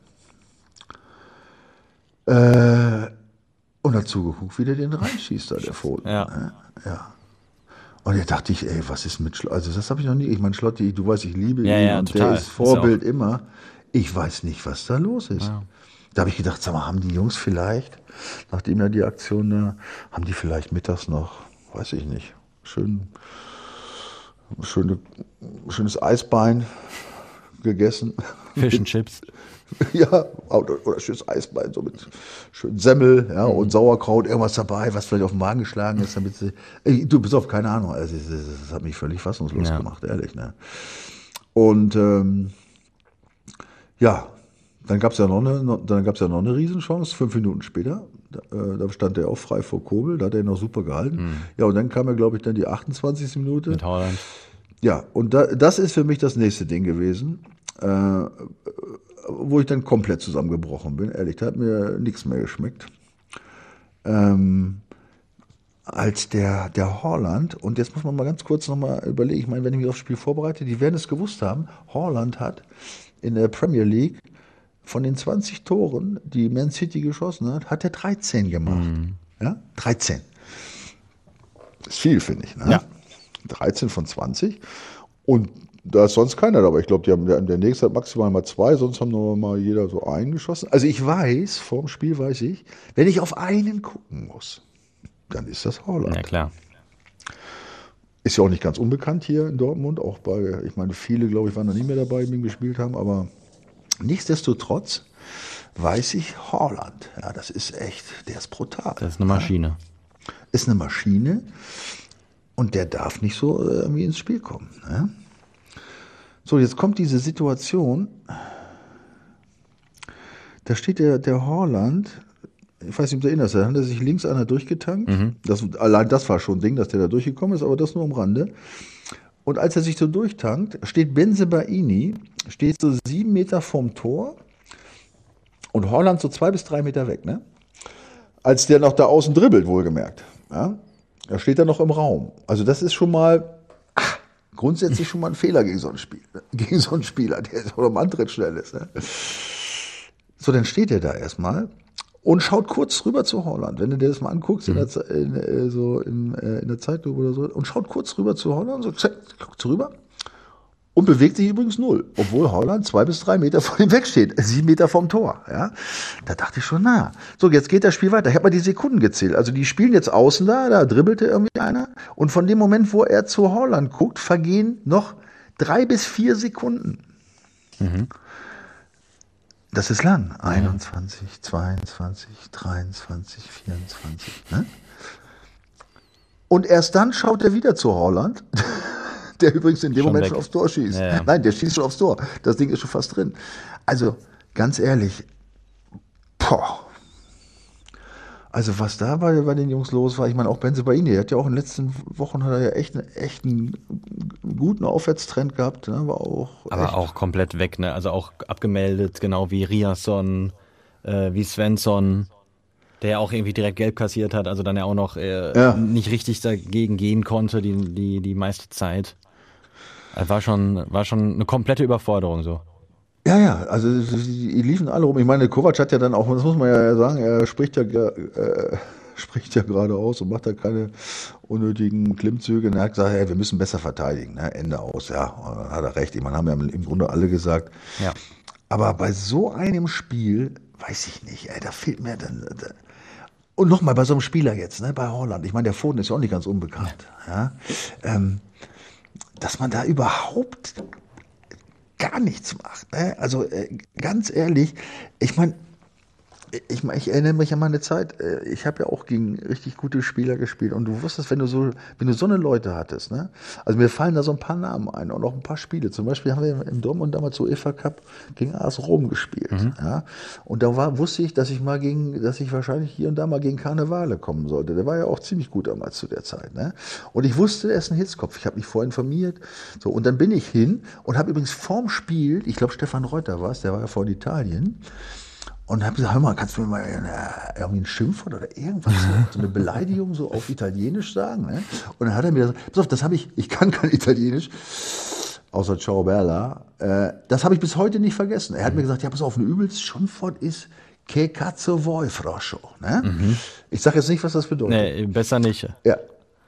Äh, und hat zugeguckt, wie der den reinschießt, da der Foden. Ja. Ja. Und da dachte ich, ey, was ist mit Schlotti? Also das habe ich noch nie. Ich meine, Schlotti, du weißt, ich liebe Ja, ihn ja, und total. der ist Vorbild immer. Ich weiß nicht, was da los ist. Ja. Da habe ich gedacht, sag mal, haben die Jungs vielleicht, nachdem ja die Aktion da, haben die vielleicht mittags noch, weiß ich nicht, schön, schöne, schönes Eisbein gegessen. Fish and Chips. Ja, oder, oder schönes Eisbein, so mit schön Semmel, ja, mhm. und Sauerkraut, irgendwas dabei, was vielleicht auf den Magen geschlagen ist, damit sie, ey, du, bist auf, keine Ahnung, also, das, das hat mich völlig fassungslos ja. gemacht, ehrlich, ne. Und, ähm, ja, dann gab es ja noch eine, dann gab's ja noch eine Riesenchance, fünf Minuten später, da, äh, da stand er auch frei vor Kobel, da hat er noch super gehalten. Mhm. Ja, und dann kam ja, glaube ich, dann die achtundzwanzigste Minute. Mit Haaland. Ja, und da, das ist für mich das nächste Ding gewesen, äh, wo ich dann komplett zusammengebrochen bin. Ehrlich, da hat mir nichts mehr geschmeckt. Ähm, als der, der Haaland, und jetzt muss man mal ganz kurz nochmal überlegen, ich meine, wenn ich mich aufs Spiel vorbereite, die werden es gewusst haben, Haaland hat in der Premier League von den zwanzig Toren, die Man City geschossen hat, hat er dreizehn gemacht. Mhm. Ja, dreizehn. Das ist viel, finde ich. Ne? Ja. dreizehn von zwanzig. Und da ist sonst keiner dabei. Ich glaube, die haben der, der nächste hat maximal mal zwei, sonst haben nur mal jeder so einen geschossen. Also ich weiß, vorm Spiel weiß ich, wenn ich auf einen gucken muss, dann ist das Haaland. Ja, klar. Ist ja auch nicht ganz unbekannt hier in Dortmund, auch bei, ich meine, viele, glaube ich, waren da nicht mehr dabei, die ihn gespielt haben, aber nichtsdestotrotz weiß ich, Haaland, ja, das ist echt, der ist brutal. Das ist eine Maschine. Ja. Ist eine Maschine und der darf nicht so irgendwie ins Spiel kommen. Ne? So, jetzt kommt diese Situation, da steht der, der Haaland, ich weiß nicht, ob du erinnerst, da hat er sich links einer durchgetankt. Mhm. Das, allein das war schon ein Ding, dass der da durchgekommen ist, aber das nur am Rande. Und als er sich so durchtankt, steht Bensebaini, steht so sieben Meter vom Tor und Haaland so zwei bis drei Meter weg, ne? Als der noch da außen dribbelt, wohlgemerkt. Ja? Da steht er noch im Raum. Also das ist schon mal ach, grundsätzlich schon mal ein Fehler gegen so einen Spieler, gegen so einen Spieler, der so am Antritt schnell ist. Ne? So, dann steht er da erstmal und schaut kurz rüber zu Haaland. Wenn du dir das mal anguckst, mhm. in, der, in, so in, in der Zeitlupe oder so, und schaut kurz rüber zu Haaland, so guckt rüber und bewegt sich übrigens null, obwohl Haaland zwei bis drei Meter vor ihm wegsteht, sieben Meter vom Tor. Ja, da dachte ich schon, na, so jetzt geht das Spiel weiter. Ich habe mal die Sekunden gezählt. Also die spielen jetzt außen da, da dribbelte irgendwie einer, und von dem Moment, wo er zu Haaland guckt, vergehen noch drei bis vier Sekunden. Mhm. Das ist lang. einundzwanzig, zweiundzwanzig, dreiundzwanzig, vierundzwanzig. Ne? Und erst dann schaut er wieder zu Haaland, der übrigens in dem schon Moment weg. schon aufs Tor schießt. Ja, ja. Nein, der schießt schon aufs Tor. Das Ding ist schon fast drin. Also, ganz ehrlich, boah. Also, was da bei, bei den Jungs los war, ich meine, auch Bensebaini, der hat ja auch in den letzten Wochen hat er ja echt, eine, echt einen guten Aufwärtstrend gehabt. Ne? War auch Aber echt. auch komplett weg, ne? Also auch abgemeldet, genau wie Riasson, äh, wie Svensson, der auch irgendwie direkt gelb kassiert hat, also dann ja auch noch äh, ja. nicht richtig dagegen gehen konnte, die, die, die meiste Zeit. War schon, war schon eine komplette Überforderung so. Ja, ja, also die liefen alle rum. Ich meine, Kovac hat ja dann auch, das muss man ja sagen, er spricht ja, äh, spricht ja gerade aus und macht da keine unnötigen Klimmzüge. Und er hat gesagt, hey, wir müssen besser verteidigen, ne? Ende aus. Ja, hat er recht. Ich meine, haben ja im Grunde alle gesagt. Ja. Aber bei so einem Spiel, weiß ich nicht, ey, da fehlt mir dann... Da, und nochmal bei so einem Spieler jetzt, ne, bei Haaland. Ich meine, der Foden ist ja auch nicht ganz unbekannt. Ja. Ähm, dass man da überhaupt gar nichts macht. Ne? Also äh, ganz ehrlich, ich meine, ich, mein, ich erinnere mich an meine Zeit, äh, ich habe ja auch gegen richtig gute Spieler gespielt und du wusstest, wenn du so, wenn du so eine Leute hattest, ne? Also mir fallen da so ein paar Namen ein und auch ein paar Spiele. Zum Beispiel haben wir im Dortmund damals so UEFA Cup gegen A S Rom gespielt. Mhm. Ja? Und da war, wusste ich, dass ich mal gegen, dass ich wahrscheinlich hier und da mal gegen Cannavale kommen sollte. Der war ja auch ziemlich gut damals zu der Zeit. Ne? Und ich wusste, er ist ein Hitzkopf. Ich habe mich vorher informiert. So, und dann bin ich hin und habe übrigens vorm Spiel, ich glaube Stefan Reuter war es, der war ja vor Italien, und habe gesagt, hör mal, kannst du mir mal eine, irgendwie ein Schimpfwort oder irgendwas, so, so eine Beleidigung so auf Italienisch sagen? Ne? Und dann hat er mir gesagt, pass auf, das habe ich, ich kann kein Italienisch, außer Ciao Bella, äh, das habe ich bis heute nicht vergessen. Er hat mir gesagt, ja, pass auf, ein übelst Schimpfwort ist Che cazzo vuoi, Froscho. Ne? Mhm. Ich sage jetzt nicht, was das bedeutet. Nee, besser nicht. Ja.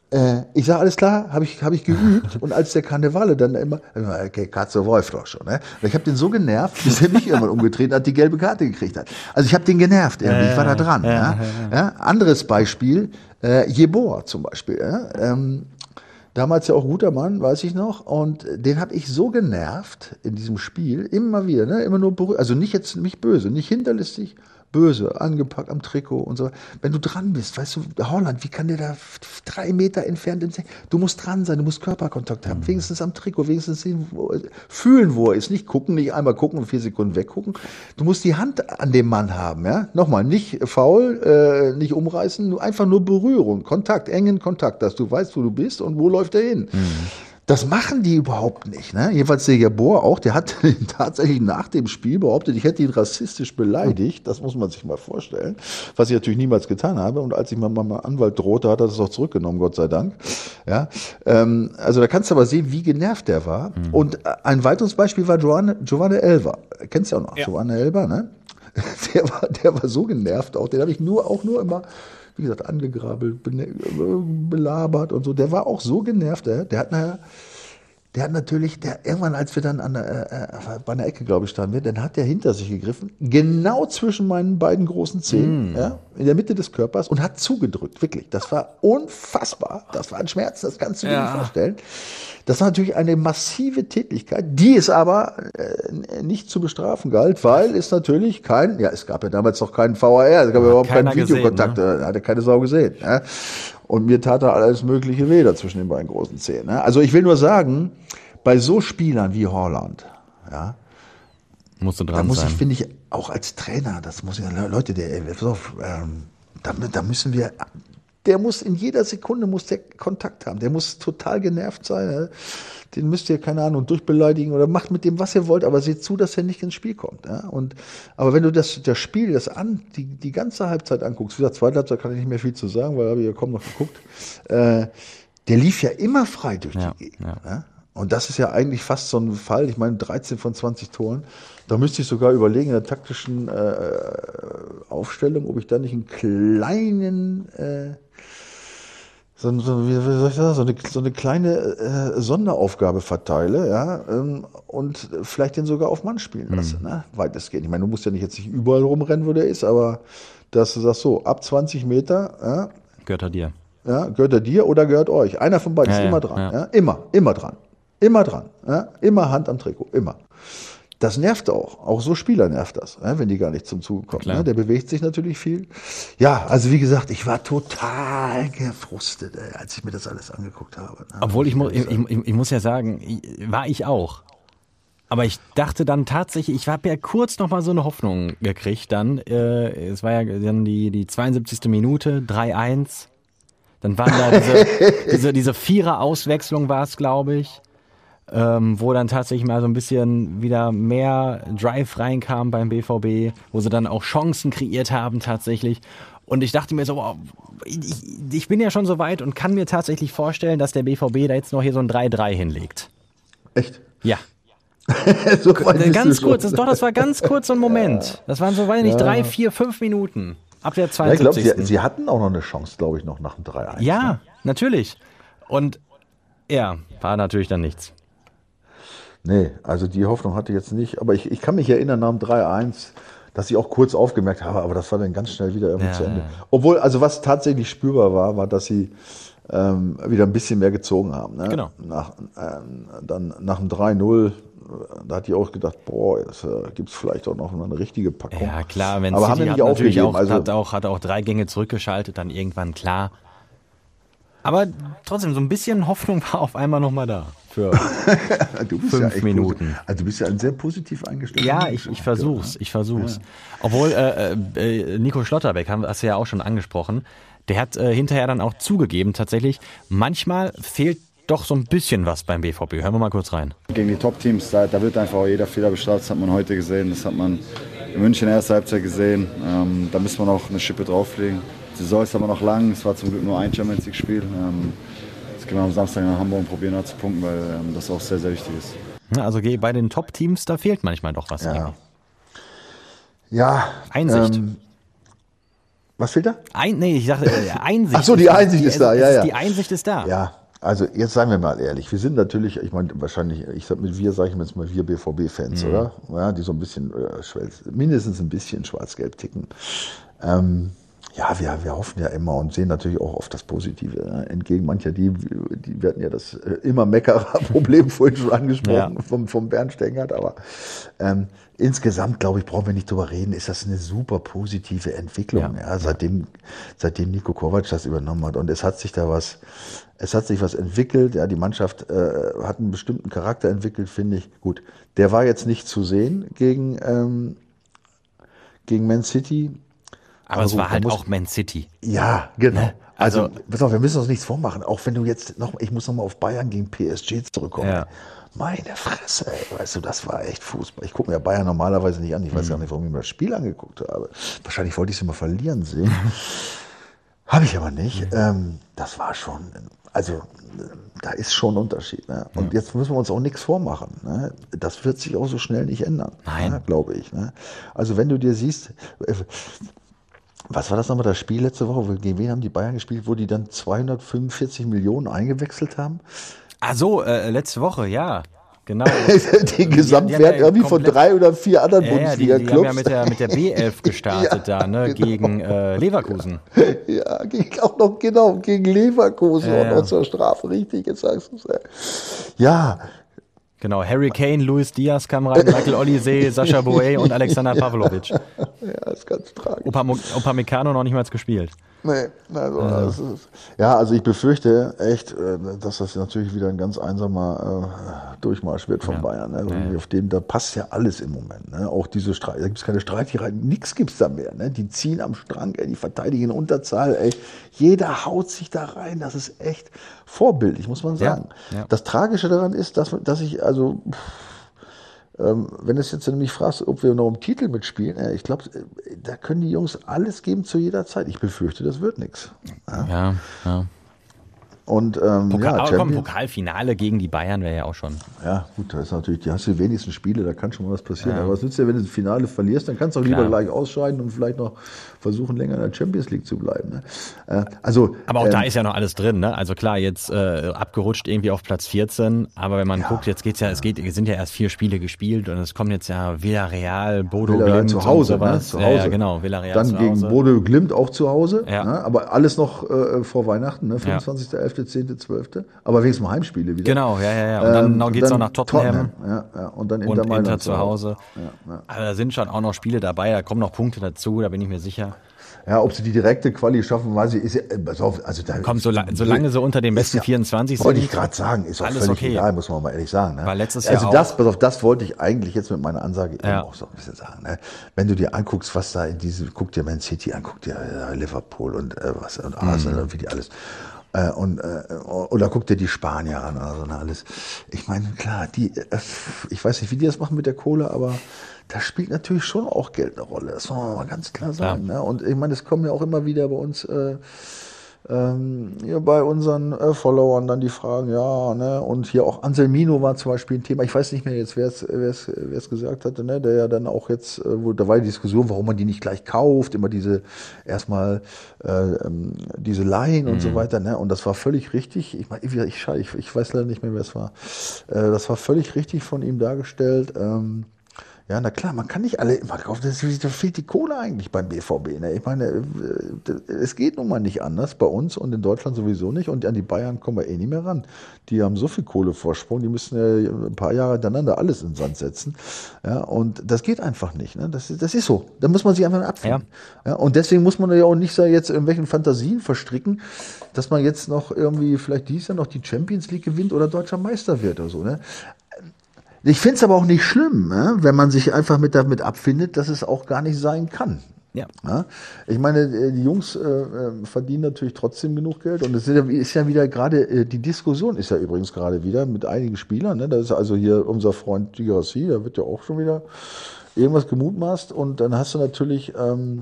Äh, ich sage, alles klar, habe ich, hab ich geübt. Und als der Karnevale dann immer, okay, Katze Wolf doch schon. Ne? Ich habe den so genervt, bis er mich irgendwann umgetreten hat, die gelbe Karte gekriegt hat. Also ich habe den genervt, irgendwie. Ich war da dran. Ja, ja. Ja. Ja? Anderes Beispiel, äh, Jeboa zum Beispiel. Ja? Ähm, damals ja auch guter Mann, weiß ich noch. Und den habe ich so genervt in diesem Spiel, immer wieder, ne? Immer nur berührt. Also nicht jetzt nicht böse, nicht hinterlistig, böse, angepackt am Trikot und so. Wenn du dran bist, weißt du, Holland, wie kann der da drei Meter entfernt im Zentrum? Du musst dran sein, du musst Körperkontakt haben, mhm. wenigstens am Trikot, wenigstens sehen, wo, fühlen, wo er ist. Nicht gucken, nicht einmal gucken und vier Sekunden weggucken. Du musst die Hand an dem Mann haben, ja. Nochmal, nicht faul, äh, nicht umreißen, nur einfach nur Berührung, Kontakt, engen Kontakt, dass du weißt, wo du bist und wo läuft er hin. Mhm. Das machen die überhaupt nicht. Ne? Jedenfalls der Jeboa auch, der hat tatsächlich nach dem Spiel behauptet, ich hätte ihn rassistisch beleidigt. Das muss man sich mal vorstellen. Was ich natürlich niemals getan habe. Und als ich mal meinem Anwalt drohte, hat er das auch zurückgenommen, Gott sei Dank. Ja, ähm, also da kannst du aber sehen, wie genervt der war. Mhm. Und ein weiteres Beispiel war Giovanni, Giovanni Elber. Kennst du ja auch noch, ja. Giovanni Elber, ne? Der war, der war so genervt auch. Den habe ich nur auch nur immer, wie gesagt, angegrabbelt, belabert und so. Der war auch so genervt, der, der hat nachher, der hat natürlich, der irgendwann, als wir dann an der, äh, bei einer Ecke, glaube ich, standen wir, dann hat der hinter sich gegriffen, genau zwischen meinen beiden großen Zehen, mm. ja, in der Mitte des Körpers und hat zugedrückt, wirklich. Das war unfassbar. Das war ein Schmerz, das kannst du dir ja. nicht vorstellen. Das war natürlich eine massive Tätigkeit, die es aber äh, nicht zu bestrafen galt, weil es natürlich kein, ja, es gab ja damals noch keinen V R, es gab ja überhaupt keinen Videokontakt, gesehen, ne? Hatte keine Sau gesehen. Ja. Und mir tat da alles mögliche weh da zwischen den beiden großen Zehen. Ne? Also ich will nur sagen, bei so Spielern wie Holland, ja, musst du dran da muss sein. ich, finde ich, auch als Trainer, das muss ja, Leute, der, pass auf, ähm, da, da müssen wir, der muss in jeder Sekunde muss der Kontakt haben, der muss total genervt sein, ja? Den müsst ihr, keine Ahnung, durchbeleidigen oder macht mit dem, was ihr wollt, aber seht zu, dass er nicht ins Spiel kommt. Ja? Und, aber wenn du das, das Spiel, das an, die, die ganze Halbzeit anguckst, wie gesagt, zweite Halbzeit kann ich nicht mehr viel zu sagen, weil habe ich ja kaum noch geguckt, äh, der lief ja immer frei durch ja, die Gegend. Ja. Ja? Und das ist ja eigentlich fast so ein Fall, ich meine dreizehn von zwanzig Toren, da müsste ich sogar überlegen in der taktischen äh, Aufstellung, ob ich da nicht einen kleinen äh, So, so, wie soll ich sagen, so, eine, so eine kleine äh, Sonderaufgabe verteile, ja, ähm, und vielleicht den sogar auf Mann spielen lasse, mhm. ne, weitestgehend. Ich meine, du musst ja nicht jetzt nicht überall rumrennen, wo der ist, aber dass du sagst so, ab zwanzig Meter, ja, gehört er dir. Ja, gehört er dir oder gehört euch? Einer von beiden ja, ist immer ja, dran, ja. Ja, immer, immer dran, immer dran, ja, immer Hand am Trikot, immer. Das nervt auch. Auch so Spieler nervt das, wenn die gar nicht zum Zuge kommen. Klar. Der bewegt sich natürlich viel. Ja, also wie gesagt, ich war total gefrustet, als ich mir das alles angeguckt habe. Obwohl ich, mu- ich, ich, ich muss ja sagen, war ich auch. Aber ich dachte dann tatsächlich, ich habe ja kurz noch mal so eine Hoffnung gekriegt dann. Äh, es war ja dann die, die zweiundsiebzigste Minute, drei eins. Dann waren da diese, diese, diese Vierer-Auswechslung war es, glaube ich. Ähm, wo dann tatsächlich mal so ein bisschen wieder mehr Drive reinkam beim B V B, wo sie dann auch Chancen kreiert haben tatsächlich. Und ich dachte mir so, wow, ich, ich bin ja schon so weit und kann mir tatsächlich vorstellen, dass der B V B da jetzt noch hier so ein drei drei hinlegt. Echt? Ja. so ganz kurz, das, doch, das war ganz kurz so ein Moment. Ja. Das waren so, weiß nicht, ja. drei, vier, fünf Minuten. Ab der zweiundsiebzigsten Ja, ich glaube, sie, sie hatten auch noch eine Chance, glaube ich, noch nach dem drei eins. Ja, ne? Natürlich. Und ja, war natürlich dann nichts. Nee, also die Hoffnung hatte ich jetzt nicht. Aber ich, ich kann mich erinnern, nach dem drei eins, dass ich auch kurz aufgemerkt habe, aber das war dann ganz schnell wieder irgendwie ja, zu Ende. Ja. Obwohl, also was tatsächlich spürbar war, war, dass sie ähm, wieder ein bisschen mehr gezogen haben. Ne? Genau. Nach, ähm, dann nach dem drei null, da hatte ich auch gedacht, boah, jetzt äh, gibt es vielleicht auch noch eine richtige Packung. Ja, klar, wenn aber City haben wir nicht hat natürlich auch, also, hat, auch, hat auch drei Gänge zurückgeschaltet, dann irgendwann klar. Aber trotzdem, so ein bisschen Hoffnung war auf einmal nochmal da. Für du bist fünf ja Minuten. Also du bist ja ein sehr positiv eingestellt. Ja, ich, ich versuch's, ich versuch's. Ja. Obwohl, äh, äh, Nico Schlotterbeck, hast du ja auch schon angesprochen, der hat äh, hinterher dann auch zugegeben, tatsächlich, manchmal fehlt doch so ein bisschen was beim B V B. Hören wir mal kurz rein. Gegen die Top-Teams, da, da wird einfach auch jeder Fehler bestraft. Das hat man heute gesehen, das hat man in München in der ersten Halbzeit gesehen. Ähm, da müssen wir noch eine Schippe drauflegen. Die Saison ist aber noch lang, es war zum Glück nur ein Champions League-Spiel. Ähm, Jetzt gehen wir am Samstag nach Hamburg und probieren da zu punkten, weil ähm, das auch sehr, sehr wichtig ist. Ja, also bei den Top-Teams, da fehlt manchmal doch was. Ja, ja, Einsicht. Ähm, Was fehlt da? Ein, nee, ich dachte, äh, Einsicht. Ach so, die Einsicht ist, ist da, ja, ist, ja. Die Einsicht ist da. Ja, also jetzt seien wir mal ehrlich, wir sind natürlich, ich meine, wahrscheinlich, ich sag mit wir, sage ich jetzt mal, wir B V B-Fans, mhm. oder? Ja, die so ein bisschen, äh, mindestens ein bisschen schwarz-gelb ticken. Ähm, ja, wir, wir hoffen ja immer und sehen natürlich auch auf das Positive. Ne? Entgegen mancher, die, die werden ja das äh, immer Meckerer-Problem vorhin schon angesprochen, ja. vom, vom Bernd Stengert, aber ähm, insgesamt, glaube ich, brauchen wir nicht drüber reden, ist das eine super positive Entwicklung, ja. Ja, seitdem, seitdem Niko Kovac das übernommen hat. Und es hat sich da was, es hat sich was entwickelt. Ja, die Mannschaft äh, hat einen bestimmten Charakter entwickelt, finde ich. Gut, der war jetzt nicht zu sehen gegen, ähm, gegen Man City. Aber, Aber es gut, war halt muss, auch Man City. Ja, genau. Ne? Also, also pass auf, wir müssen uns nichts vormachen. Auch wenn du jetzt noch, ich muss noch mal auf Bayern gegen P S G zurückkommen. Ja. Meine Fresse, ey, weißt du, das war echt Fußball. Ich gucke mir Bayern normalerweise nicht an. Ich weiß mhm. gar nicht, warum ich mir das Spiel angeguckt habe. Wahrscheinlich wollte ich es immer verlieren sehen. Habe ich aber nicht. Mhm. Ähm, das war schon, also da ist schon ein Unterschied. Ne? Und ja. jetzt müssen wir uns auch nichts vormachen. Ne? Das wird sich auch so schnell nicht ändern, ne? Glaube ich. Ne? Also wenn du dir siehst, äh, was war das nochmal, das Spiel letzte Woche? Gegen wen haben die Bayern gespielt, wo die dann zweihundertfünfundvierzig Millionen eingewechselt haben? Ach so, äh, letzte Woche, ja. Genau. Den Gesamtwert ja irgendwie von drei oder vier anderen ja, Bundesliga-Clubs. Die, die haben ja mit der, mit der B elf gestartet ja, da, ne, genau. gegen äh, Leverkusen. Ja, gegen, auch noch, genau, gegen Leverkusen ja, und noch zur Strafe, richtig, jetzt sagst du es. Ja. Genau, Harry Kane, Luis Diaz kam rein, Michael Olise, Sascha Boey und Alexander Pavlovic. Ja, ist ganz tragisch. Upamecano noch nicht mal gespielt. Nee, also, ja. Das ist, ja, also ich befürchte echt, dass das natürlich wieder ein ganz einsamer äh, Durchmarsch wird von ja. Bayern. Ne? Ja. Auf dem, da passt ja alles im Moment. Ne? Auch diese Streit, da gibt es keine Streitigkeiten, nichts gibt es da mehr. Ne? Die ziehen am Strang, ey, die verteidigen in Unterzahl, ey. Jeder haut sich da rein, das ist echt vorbildlich, muss man sagen. Ja. Ja. Das Tragische daran ist, dass, dass ich, also... Ähm, wenn du es jetzt nämlich fragst, ob wir noch im Titel mitspielen, äh, ich glaube, da können die Jungs alles geben zu jeder Zeit. Ich befürchte, das wird nichts. Ja, ja. ja. Und ähm, Pokal, ja, aber komm, Pokalfinale gegen die Bayern wäre ja auch schon. Ja, gut, da ist natürlich, die hast du die wenigsten Spiele, da kann schon mal was passieren. Ja. Aber was nützt dir, wenn du das Finale verlierst, dann kannst du auch lieber Klar. gleich ausscheiden und vielleicht noch versuchen, länger in der Champions League zu bleiben. Ne? Äh, also, aber auch ähm, da ist ja noch alles drin, ne? Also klar, jetzt äh, abgerutscht irgendwie auf Platz vierzehn, aber wenn man ja. guckt, jetzt geht's ja, es geht, es sind ja erst vier Spiele gespielt und es kommen jetzt ja Villarreal, Bodo Glimt zu Hause, und sowas. Ne? Zu Hause. Ja, ja, genau, Villarreal dann zu gegen Hause. Bodo Glimt auch zu Hause, ja. ne? Aber alles noch äh, vor Weihnachten, ne? fünfundzwanzigster elfter, zehnter zwölfter Aber wenigstens mal Heimspiele wieder. Genau, ja, ja, ja. Und dann, dann geht's auch nach Tottenham. Tottenham. Ja, ja. Und dann Inter, und Inter zu Hause. Ja, ja. Aber da sind schon auch noch Spiele dabei, da kommen noch Punkte dazu, da bin ich mir sicher. Ja, ob sie die direkte Quali schaffen, weiß ich, ist ja, pass auf, also da Kommt, so, solange sie unter den besten ja, vierundzwanzig sind. Wollte ich gerade sagen, ist auch völlig okay. egal, muss man mal ehrlich sagen. Ne? War letztes Jahr also das, pass auf, das wollte ich eigentlich jetzt mit meiner Ansage ja. eben auch so ein bisschen sagen. Ne? Wenn du dir anguckst, was da in diese, guck dir Man City an, guck dir äh, Liverpool und äh, was und Arsenal mhm. und wie die alles. Äh, und, äh, oder guck dir die Spanier an oder so alles. Ich meine, klar, die, äh, ich weiß nicht, wie die das machen mit der Kohle, aber da spielt natürlich schon auch Geld eine Rolle. Das muss man mal ganz klar sagen. Ja. Ne? Und ich meine, es kommen ja auch immer wieder bei uns, äh, ähm, ja, bei unseren äh, Followern dann die Fragen, ja, ne, und hier auch Anselmino war zum Beispiel ein Thema, ich weiß nicht mehr jetzt, wer es gesagt hatte, ne, der ja dann auch jetzt, äh, wo, da war die Diskussion, warum man die nicht gleich kauft, immer diese, erstmal äh, ähm, diese Laien mhm. und so weiter, ne, und das war völlig richtig, ich meine, ich, ich, ich weiß leider nicht mehr, wer es war, äh, das war völlig richtig von ihm dargestellt, ähm, ja, na klar, man kann nicht alle immer kaufen. Da fehlt die Kohle eigentlich beim B V B. Ne? Ich meine, es geht nun mal nicht anders bei uns und in Deutschland sowieso nicht. Und an die Bayern kommen wir eh nicht mehr ran. Die haben so viel Kohlevorsprung, die müssen ja ein paar Jahre hintereinander alles in den Sand setzen. Ja, und das geht einfach nicht. Ne? Das, das ist so. Da muss man sich einfach abfinden. Ja. Ja, und deswegen muss man ja auch nicht so jetzt irgendwelchen Fantasien verstricken, dass man jetzt noch irgendwie vielleicht dieses Jahr noch die Champions League gewinnt oder deutscher Meister wird oder so. Ne? Ich finde es aber auch nicht schlimm, ne? Wenn man sich einfach mit damit abfindet, dass es auch gar nicht sein kann. Ja. Ja? Ich meine, die Jungs äh, verdienen natürlich trotzdem genug Geld und es ist ja, ist ja wieder gerade, äh, die Diskussion ist ja übrigens gerade wieder mit einigen Spielern, ne? Da ist also hier unser Freund Girassi, da wird ja auch schon wieder irgendwas gemutmaßt und dann hast du natürlich ähm,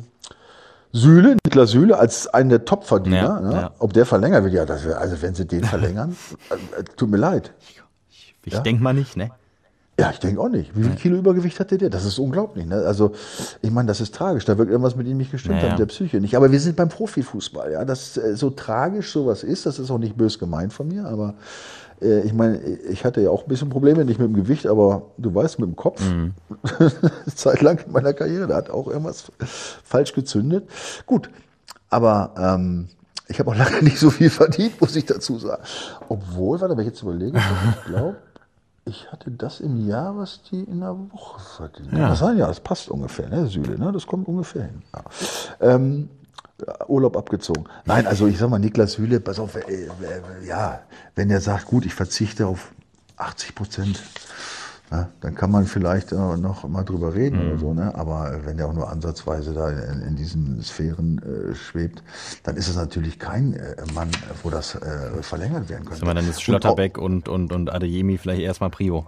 Süle, Niklas Süle als einen der Top-Verdiener, ja, ne? Ja. Ob der verlängert wird, ja, das wär, also wenn sie den verlängern, äh, tut mir leid. Ich, ich ja? denke mal nicht, ne? Ja, ich denke auch nicht. Wie viel Kilo Übergewicht hatte der? Das ist unglaublich. Ne? Also, ich meine, das ist tragisch. Da wird irgendwas mit ihm nicht gestimmt Naja. haben, der Psyche nicht. Aber wir sind beim Profifußball. Ja, dass äh, so tragisch sowas ist, das ist auch nicht bös gemeint von mir. Aber äh, ich meine, ich hatte ja auch ein bisschen Probleme, nicht mit dem Gewicht, aber du weißt, mit dem Kopf. Mhm. Zeitlang in meiner Karriere, da hat auch irgendwas falsch gezündet. Gut, aber ähm, ich habe auch lange nicht so viel verdient, muss ich dazu sagen. Obwohl, warte, wenn ich jetzt überlege, ich glaube, ich hatte das im Jahr, was die in der Woche verdienen. Ja. Das war ja, das passt ungefähr, ne, Süle, ne? Das kommt ungefähr hin. Ja. Ähm, Urlaub abgezogen. Nein, also ich sag mal, Niklas Süle, pass auf, äh, äh, ja, wenn er sagt, gut, ich verzichte auf achtzig Prozent, ja, dann kann man vielleicht äh, noch mal drüber reden Mhm. oder so, ne? Aber wenn der auch nur ansatzweise da in, in diesen Sphären äh, schwebt, dann ist es natürlich kein äh, Mann, wo das äh, verlängert werden könnte. Sind wir dann jetzt Schlotterbeck und, und, und Adeyemi vielleicht erstmal Prio.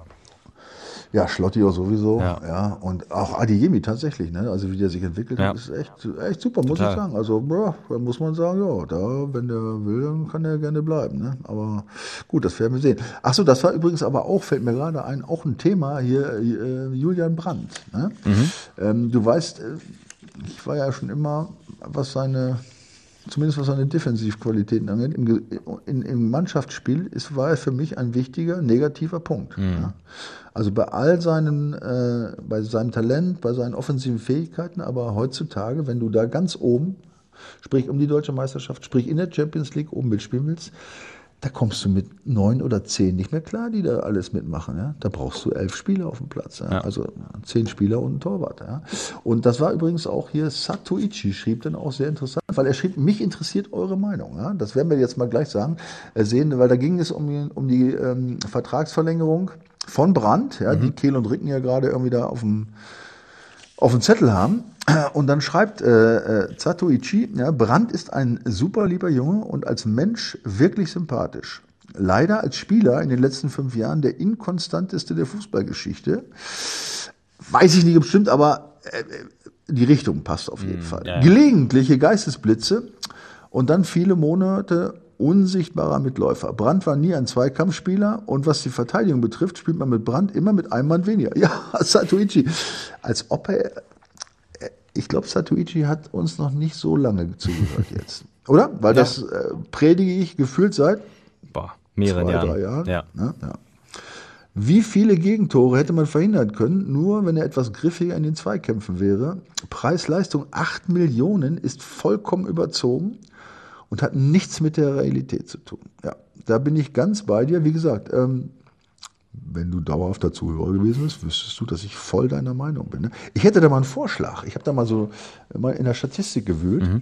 Ja, Schlotti auch sowieso, Ja. ja, und auch Adeyemi tatsächlich, ne, also wie der sich entwickelt Ja. hat, ist echt, echt super, muss Total. ich sagen. Also, ja, da muss man sagen, ja, da, wenn der will, dann kann er gerne bleiben, ne, aber gut, das werden wir sehen. Ach so, das war übrigens aber auch, fällt mir gerade ein, auch ein Thema hier, äh, Julian Brandt, ne, Mhm. ähm, du weißt, äh, ich war ja schon immer, was seine, zumindest was seine Defensivqualitäten angeht, im, Ge- in, im Mannschaftsspiel ist, war er für mich ein wichtiger, negativer Punkt. Mhm. Ja. Also bei all seinen, äh, bei seinem Talent, bei seinen offensiven Fähigkeiten, aber heutzutage, wenn du da ganz oben, sprich um die deutsche Meisterschaft, sprich in der Champions League oben mitspielen willst, da kommst du mit neun oder zehn nicht mehr klar, die da alles mitmachen. Ja? Da brauchst du elf Spieler auf dem Platz. Ja? Ja. Also zehn Spieler und ein Torwart. Ja? Und das war übrigens auch hier, Satoichi schrieb dann auch sehr interessant, weil er schrieb, mich interessiert eure Meinung. Ja? Das werden wir jetzt mal gleich sagen, äh, sehen, weil da ging es um die, um die ähm, Vertragsverlängerung von Brandt, ja, die Kehl und Ricken ja gerade irgendwie da auf dem auf dem Zettel haben. Und dann schreibt äh, äh, Satoichi, ja, Brandt ist ein super lieber Junge und als Mensch wirklich sympathisch. Leider als Spieler in den letzten fünf Jahren der inkonstanteste der Fußballgeschichte. Weiß ich nicht, ob es stimmt, aber äh, die Richtung passt auf jeden Fall. ja, ja. Gelegentliche Geistesblitze und dann viele Monate unsichtbarer Mitläufer. Brandt war nie ein Zweikampfspieler und was die Verteidigung betrifft, spielt man mit Brandt immer mit einem Mann weniger. Ja, Satoichi. Als ob er, ich glaube, Satoichi hat uns noch nicht so lange zugehört jetzt. Oder? Weil Ja. das äh, predige ich gefühlt seit Boah, mehreren zwei, Jahren. drei Jahren. Ja. Ja, ja. Wie viele Gegentore hätte man verhindern können, nur wenn er etwas griffiger in den Zweikämpfen wäre? Preis-Leistung acht Millionen ist vollkommen überzogen und hat nichts mit der Realität zu tun. Ja, da bin ich ganz bei dir. Wie gesagt, ähm, wenn du dauerhafter Zuhörer gewesen bist, wüsstest du, dass ich voll deiner Meinung bin. Ne? Ich hätte da mal einen Vorschlag. Ich habe da mal so mal in der Statistik gewühlt. Mhm.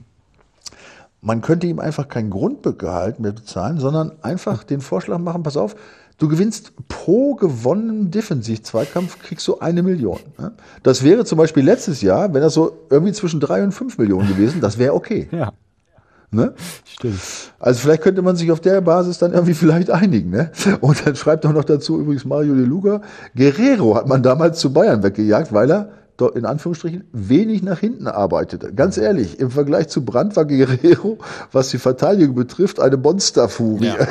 Man könnte ihm einfach kein Grundgehalt mehr bezahlen, sondern einfach den Vorschlag machen, pass auf, du gewinnst pro gewonnenen Defensiv-Zweikampf, kriegst du eine Million. Ne? Das wäre zum Beispiel letztes Jahr, wenn das so irgendwie zwischen drei und fünf Millionen gewesen, das wäre okay. Ja, Ne? stimmt. Also vielleicht könnte man sich auf der Basis dann irgendwie vielleicht einigen. Ne? Und dann schreibt auch noch dazu übrigens Mario De Luca, Guerrero hat man damals zu Bayern weggejagt, weil er dort in Anführungsstrichen wenig nach hinten arbeitete. Ganz ehrlich, im Vergleich zu Brandt war Guerrero, was die Verteidigung betrifft, eine Monsterfurie. Ja,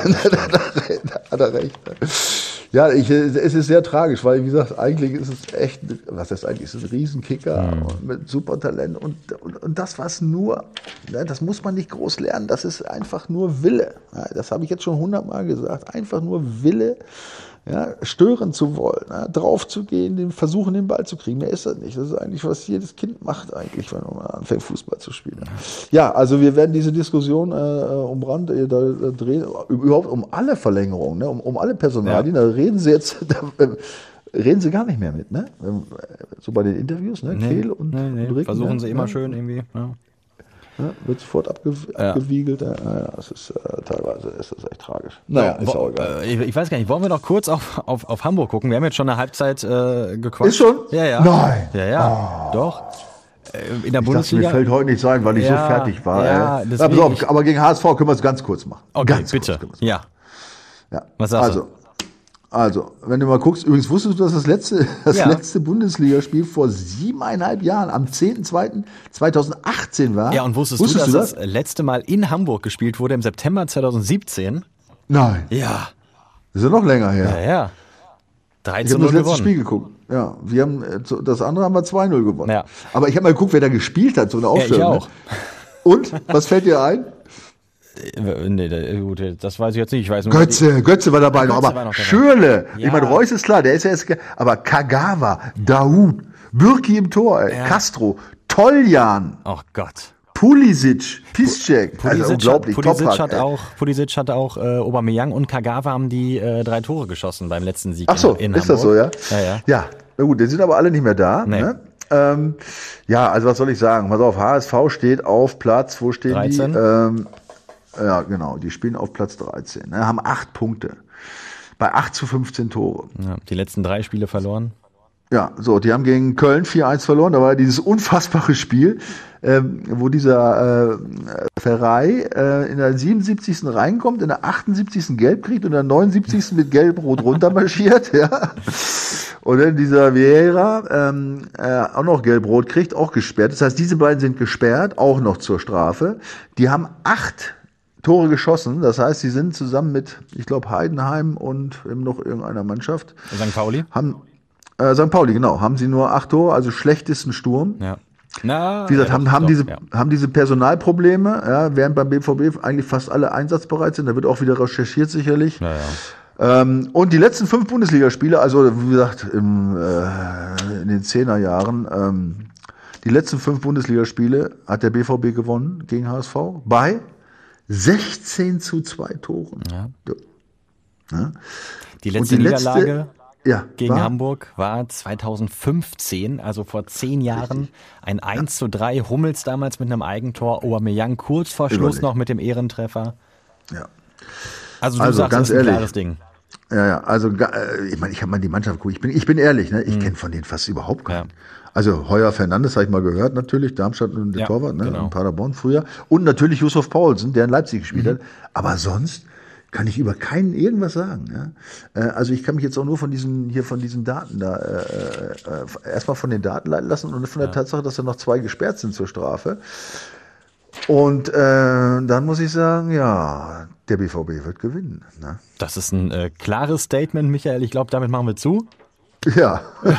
da hat er recht. Ja, ich, es ist sehr tragisch, weil, wie gesagt, eigentlich ist es echt, was heißt eigentlich, es ist ein Riesenkicker Mhm. mit super Talent und, und, und das, was nur, ne, das muss man nicht groß lernen, das ist einfach nur Wille. Ja, das habe ich jetzt schon hundertmal gesagt, einfach nur Wille, ja, stören zu wollen, ja, drauf zu gehen, den, versuchen, den Ball zu kriegen. Mehr ist das nicht. Das ist eigentlich, was jedes Kind macht eigentlich, wenn man anfängt, Fußball zu spielen. Ja, also wir werden diese Diskussion äh, um Brandt, äh, da, da drehen, überhaupt um alle Verlängerungen, ne, um, um alle Personalien, da reden sie jetzt, da, äh, reden sie gar nicht mehr mit, ne? So bei den Interviews, ne? Nee, Kehl und, nee, nee. und Ricken, Versuchen ne? sie immer Ja. schön irgendwie. Ja. Ja, wird sofort abge Ja. abgewiegelt. Ja, ja, das ist äh, teilweise ist das echt tragisch. Naja, ist Wo- auch egal. äh, ich, ich weiß gar nicht, wollen wir noch kurz auf, auf, auf Hamburg gucken? Wir haben jetzt schon eine Halbzeit äh, gequatscht. Ist schon? Ja, ja. Nein. Ja, ja. Doch. Äh, In der Ich dachte, mir Bundesliga. fällt heute nicht sein, weil ich Ja, so fertig war. ja, ey. deswegen- pass auf, aber gegen H S V können wir es ganz kurz machen. Okay, ganz bitte. Kurz können wir's machen. Ja. Ja. Was sagst also, also, wenn du mal guckst, übrigens wusstest du, dass das letzte, das Ja. letzte Bundesligaspiel vor siebeneinhalb Jahren, am zehnten zweiten zweitausendachtzehn war? Ja, und wusstest, wusstest du, dass das letzte Mal in Hamburg gespielt wurde im September zweitausendsiebzehn? Nein, Ja. das ist ja noch länger her. Ja, ja. drei Ich zu habe das null letzte gewonnen. Spiel geguckt. Ja, wir haben, äh, das andere haben wir zwei null gewonnen. Ja. Aber ich habe mal geguckt, wer da gespielt hat, so eine Ja, Aufstellung. ich auch. Ne? Und, was fällt dir ein? Äh, Nee, da- gut, das weiß ich jetzt nicht. Ich weiß nur, Götze, Götze war dabei noch, Götze aber war noch dabei. Schürle, Ja. ich meine, Reus ist klar, der ist ja jetzt, ge- aber Kagawa, Daoud, Bürki im Tor, ey, Ja. Castro, Toljan, oh Gott. Pulisic, Piszczek, also unglaublich, Pulisic Toprak, hat ey. auch, Pulisic hat auch äh, Aubameyang und Kagawa haben die äh, drei Tore geschossen beim letzten Sieg Ach so, in, in ist das so, Hamburg. ja? Ja, ja. Ja, na gut, die sind aber alle nicht mehr da. Nee. Ne? Ähm, ja, also was soll ich sagen? Pass auf, H S V steht auf Platz, wo stehen dreizehn. die? Ähm, ja, genau, die spielen auf Platz dreizehn, ne? Haben acht Punkte. Bei acht zu fünfzehn Tore. Ja, die letzten drei Spiele verloren. Ja, so, die haben gegen Köln vier eins verloren. Da war dieses unfassbare Spiel, ähm, wo dieser äh, Ferrei äh, in der siebenundsiebzigsten reinkommt, in der achtundsiebzigsten gelb kriegt und in der neunundsiebzigsten mit gelb-rot runtermarschiert. Ja. Und dann dieser Vieira ähm, äh, auch noch gelb-rot kriegt, auch gesperrt. Das heißt, diese beiden sind gesperrt, auch noch zur Strafe. Die haben acht Tore geschossen. Das heißt, sie sind zusammen mit, ich glaube, Heidenheim und eben noch irgendeiner Mannschaft, Sankt Pauli? haben äh, Sankt Pauli, genau, haben sie nur acht Tore, also schlechtesten Sturm. Ja. Na, Wie gesagt, ja, haben, doch, haben, doch, diese, ja. haben diese Personalprobleme, ja, während beim B V B eigentlich fast alle einsatzbereit sind. Da wird auch wieder recherchiert sicherlich. Ja, ja. Ähm, und die letzten fünf Bundesligaspiele, also wie gesagt, im, äh, in den Zehnerjahren, ähm, die letzten fünf Bundesligaspiele hat der B V B gewonnen gegen H S V bei sechzehn zu zwei Toren. Ja. Ja. Ja. Die Und letzte die letzte- Niederlage Ja, gegen war- Hamburg war zweitausendfünfzehn, also vor zehn Jahren, ein eins zu drei. Hummels damals mit einem Eigentor, Aubameyang kurz vor Schluss Überleg. noch mit dem Ehrentreffer. Ja. Also du Also, sagst, ganz das ist ein ehrlich. klares Ding. Ja, ja, also ga- äh, ich meine, ich habe mal die Mannschaft geguckt. Ich bin, ich bin ehrlich, ne? Ich kenne von denen fast überhaupt keinen. Ja. Also Heuer Fernandes habe ich mal gehört, natürlich, Darmstadt und der Ja, Torwart, ne? genau. In Paderborn früher. Und natürlich Yusuf Paulsen, der in Leipzig gespielt hat. Aber sonst kann ich über keinen irgendwas sagen. Ja? Äh, also ich kann mich jetzt auch nur von diesen hier von diesen Daten da äh, äh, erstmal von den Daten leiten lassen und von der Tatsache, dass da noch zwei gesperrt sind zur Strafe. Und äh, dann muss ich sagen, ja, der B V B wird gewinnen. Ne? Das ist ein äh, klares Statement, Michael. Ich glaube, damit machen wir zu. Ja,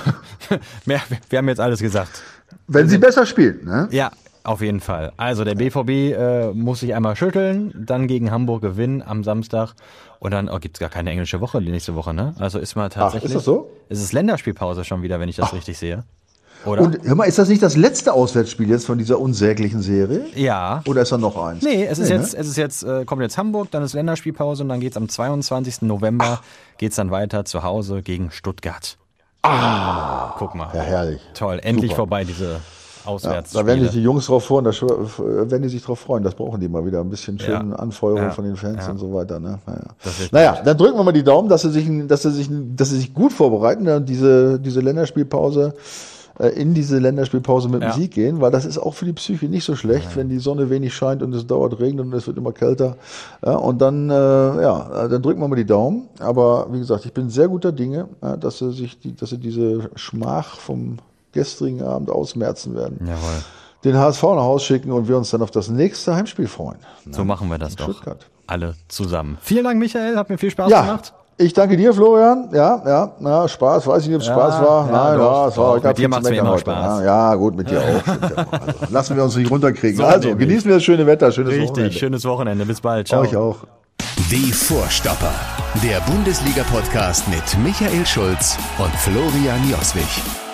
Mehr, wir haben jetzt alles gesagt. wenn sie besser spielt. Ne? Ja, auf jeden Fall. Also der B V B äh, muss sich einmal schütteln, dann gegen Hamburg gewinnen am Samstag und dann oh, gibt es gar keine englische Woche die nächste Woche, ne? Also ist mal tatsächlich. ist das so? Es ist Länderspielpause schon wieder, wenn ich das richtig sehe. Oder? Und hör mal, ist das nicht das letzte Auswärtsspiel jetzt von dieser unsäglichen Serie? ja. Oder ist da noch eins? Nee, es ist Nee, jetzt, es ist jetzt, äh, kommt jetzt Hamburg, dann ist Länderspielpause und dann geht's am zweiundzwanzigsten November geht's dann weiter zu Hause gegen Stuttgart. Ah, guck mal. Ja, herrlich. Toll, endlich Super. vorbei diese Ja, Auswärtsspiele. da werden sich die Jungs drauf freuen, da schwör- werden die sich drauf freuen. Das brauchen die mal wieder. Ein bisschen schöne Ja. Anfeuerung Ja. von den Fans Ja. und so weiter. Ne? Naja. Das wird naja, dann drücken wir mal die Daumen, dass sie sich, dass sie sich, dass sie sich gut vorbereiten und diese, diese Länderspielpause äh, in diese Länderspielpause mit dem Ja. Sieg gehen, weil das ist auch für die Psyche nicht so schlecht, wenn die Sonne wenig scheint und es dauert regnet und es wird immer kälter. Ja, und dann, äh, ja, dann drücken wir mal die Daumen. Aber wie gesagt, ich bin sehr guter Dinge, ja, dass sie sich, die, dass sie diese Schmach vom gestrigen Abend ausmerzen werden. Jawohl. Den H S V nach Hause schicken und wir uns dann auf das nächste Heimspiel freuen. So machen wir das doch. Stuttgart. Alle zusammen. Vielen Dank, Michael. Hat mir viel Spaß Ja, gemacht. ich danke dir, Florian. Ja, ja, ja, Spaß. Weiß ich nicht, ob es Ja, Spaß war. ja, Nein, doch, ja, es war doch. ich hab Mit dir viel zu macht's mir meckern immer heute. Spaß. Ja, ja, gut, mit dir auch. Stimmt ja auch. Also, lassen wir uns nicht runterkriegen. So also, nämlich. genießen wir das schöne Wetter. Schönes Richtig, Wochenende. schönes Wochenende. Bis bald. Ciao. Euch auch. Die Vorstopper. Der Bundesliga-Podcast mit Michael Schulz und Florian Joswig.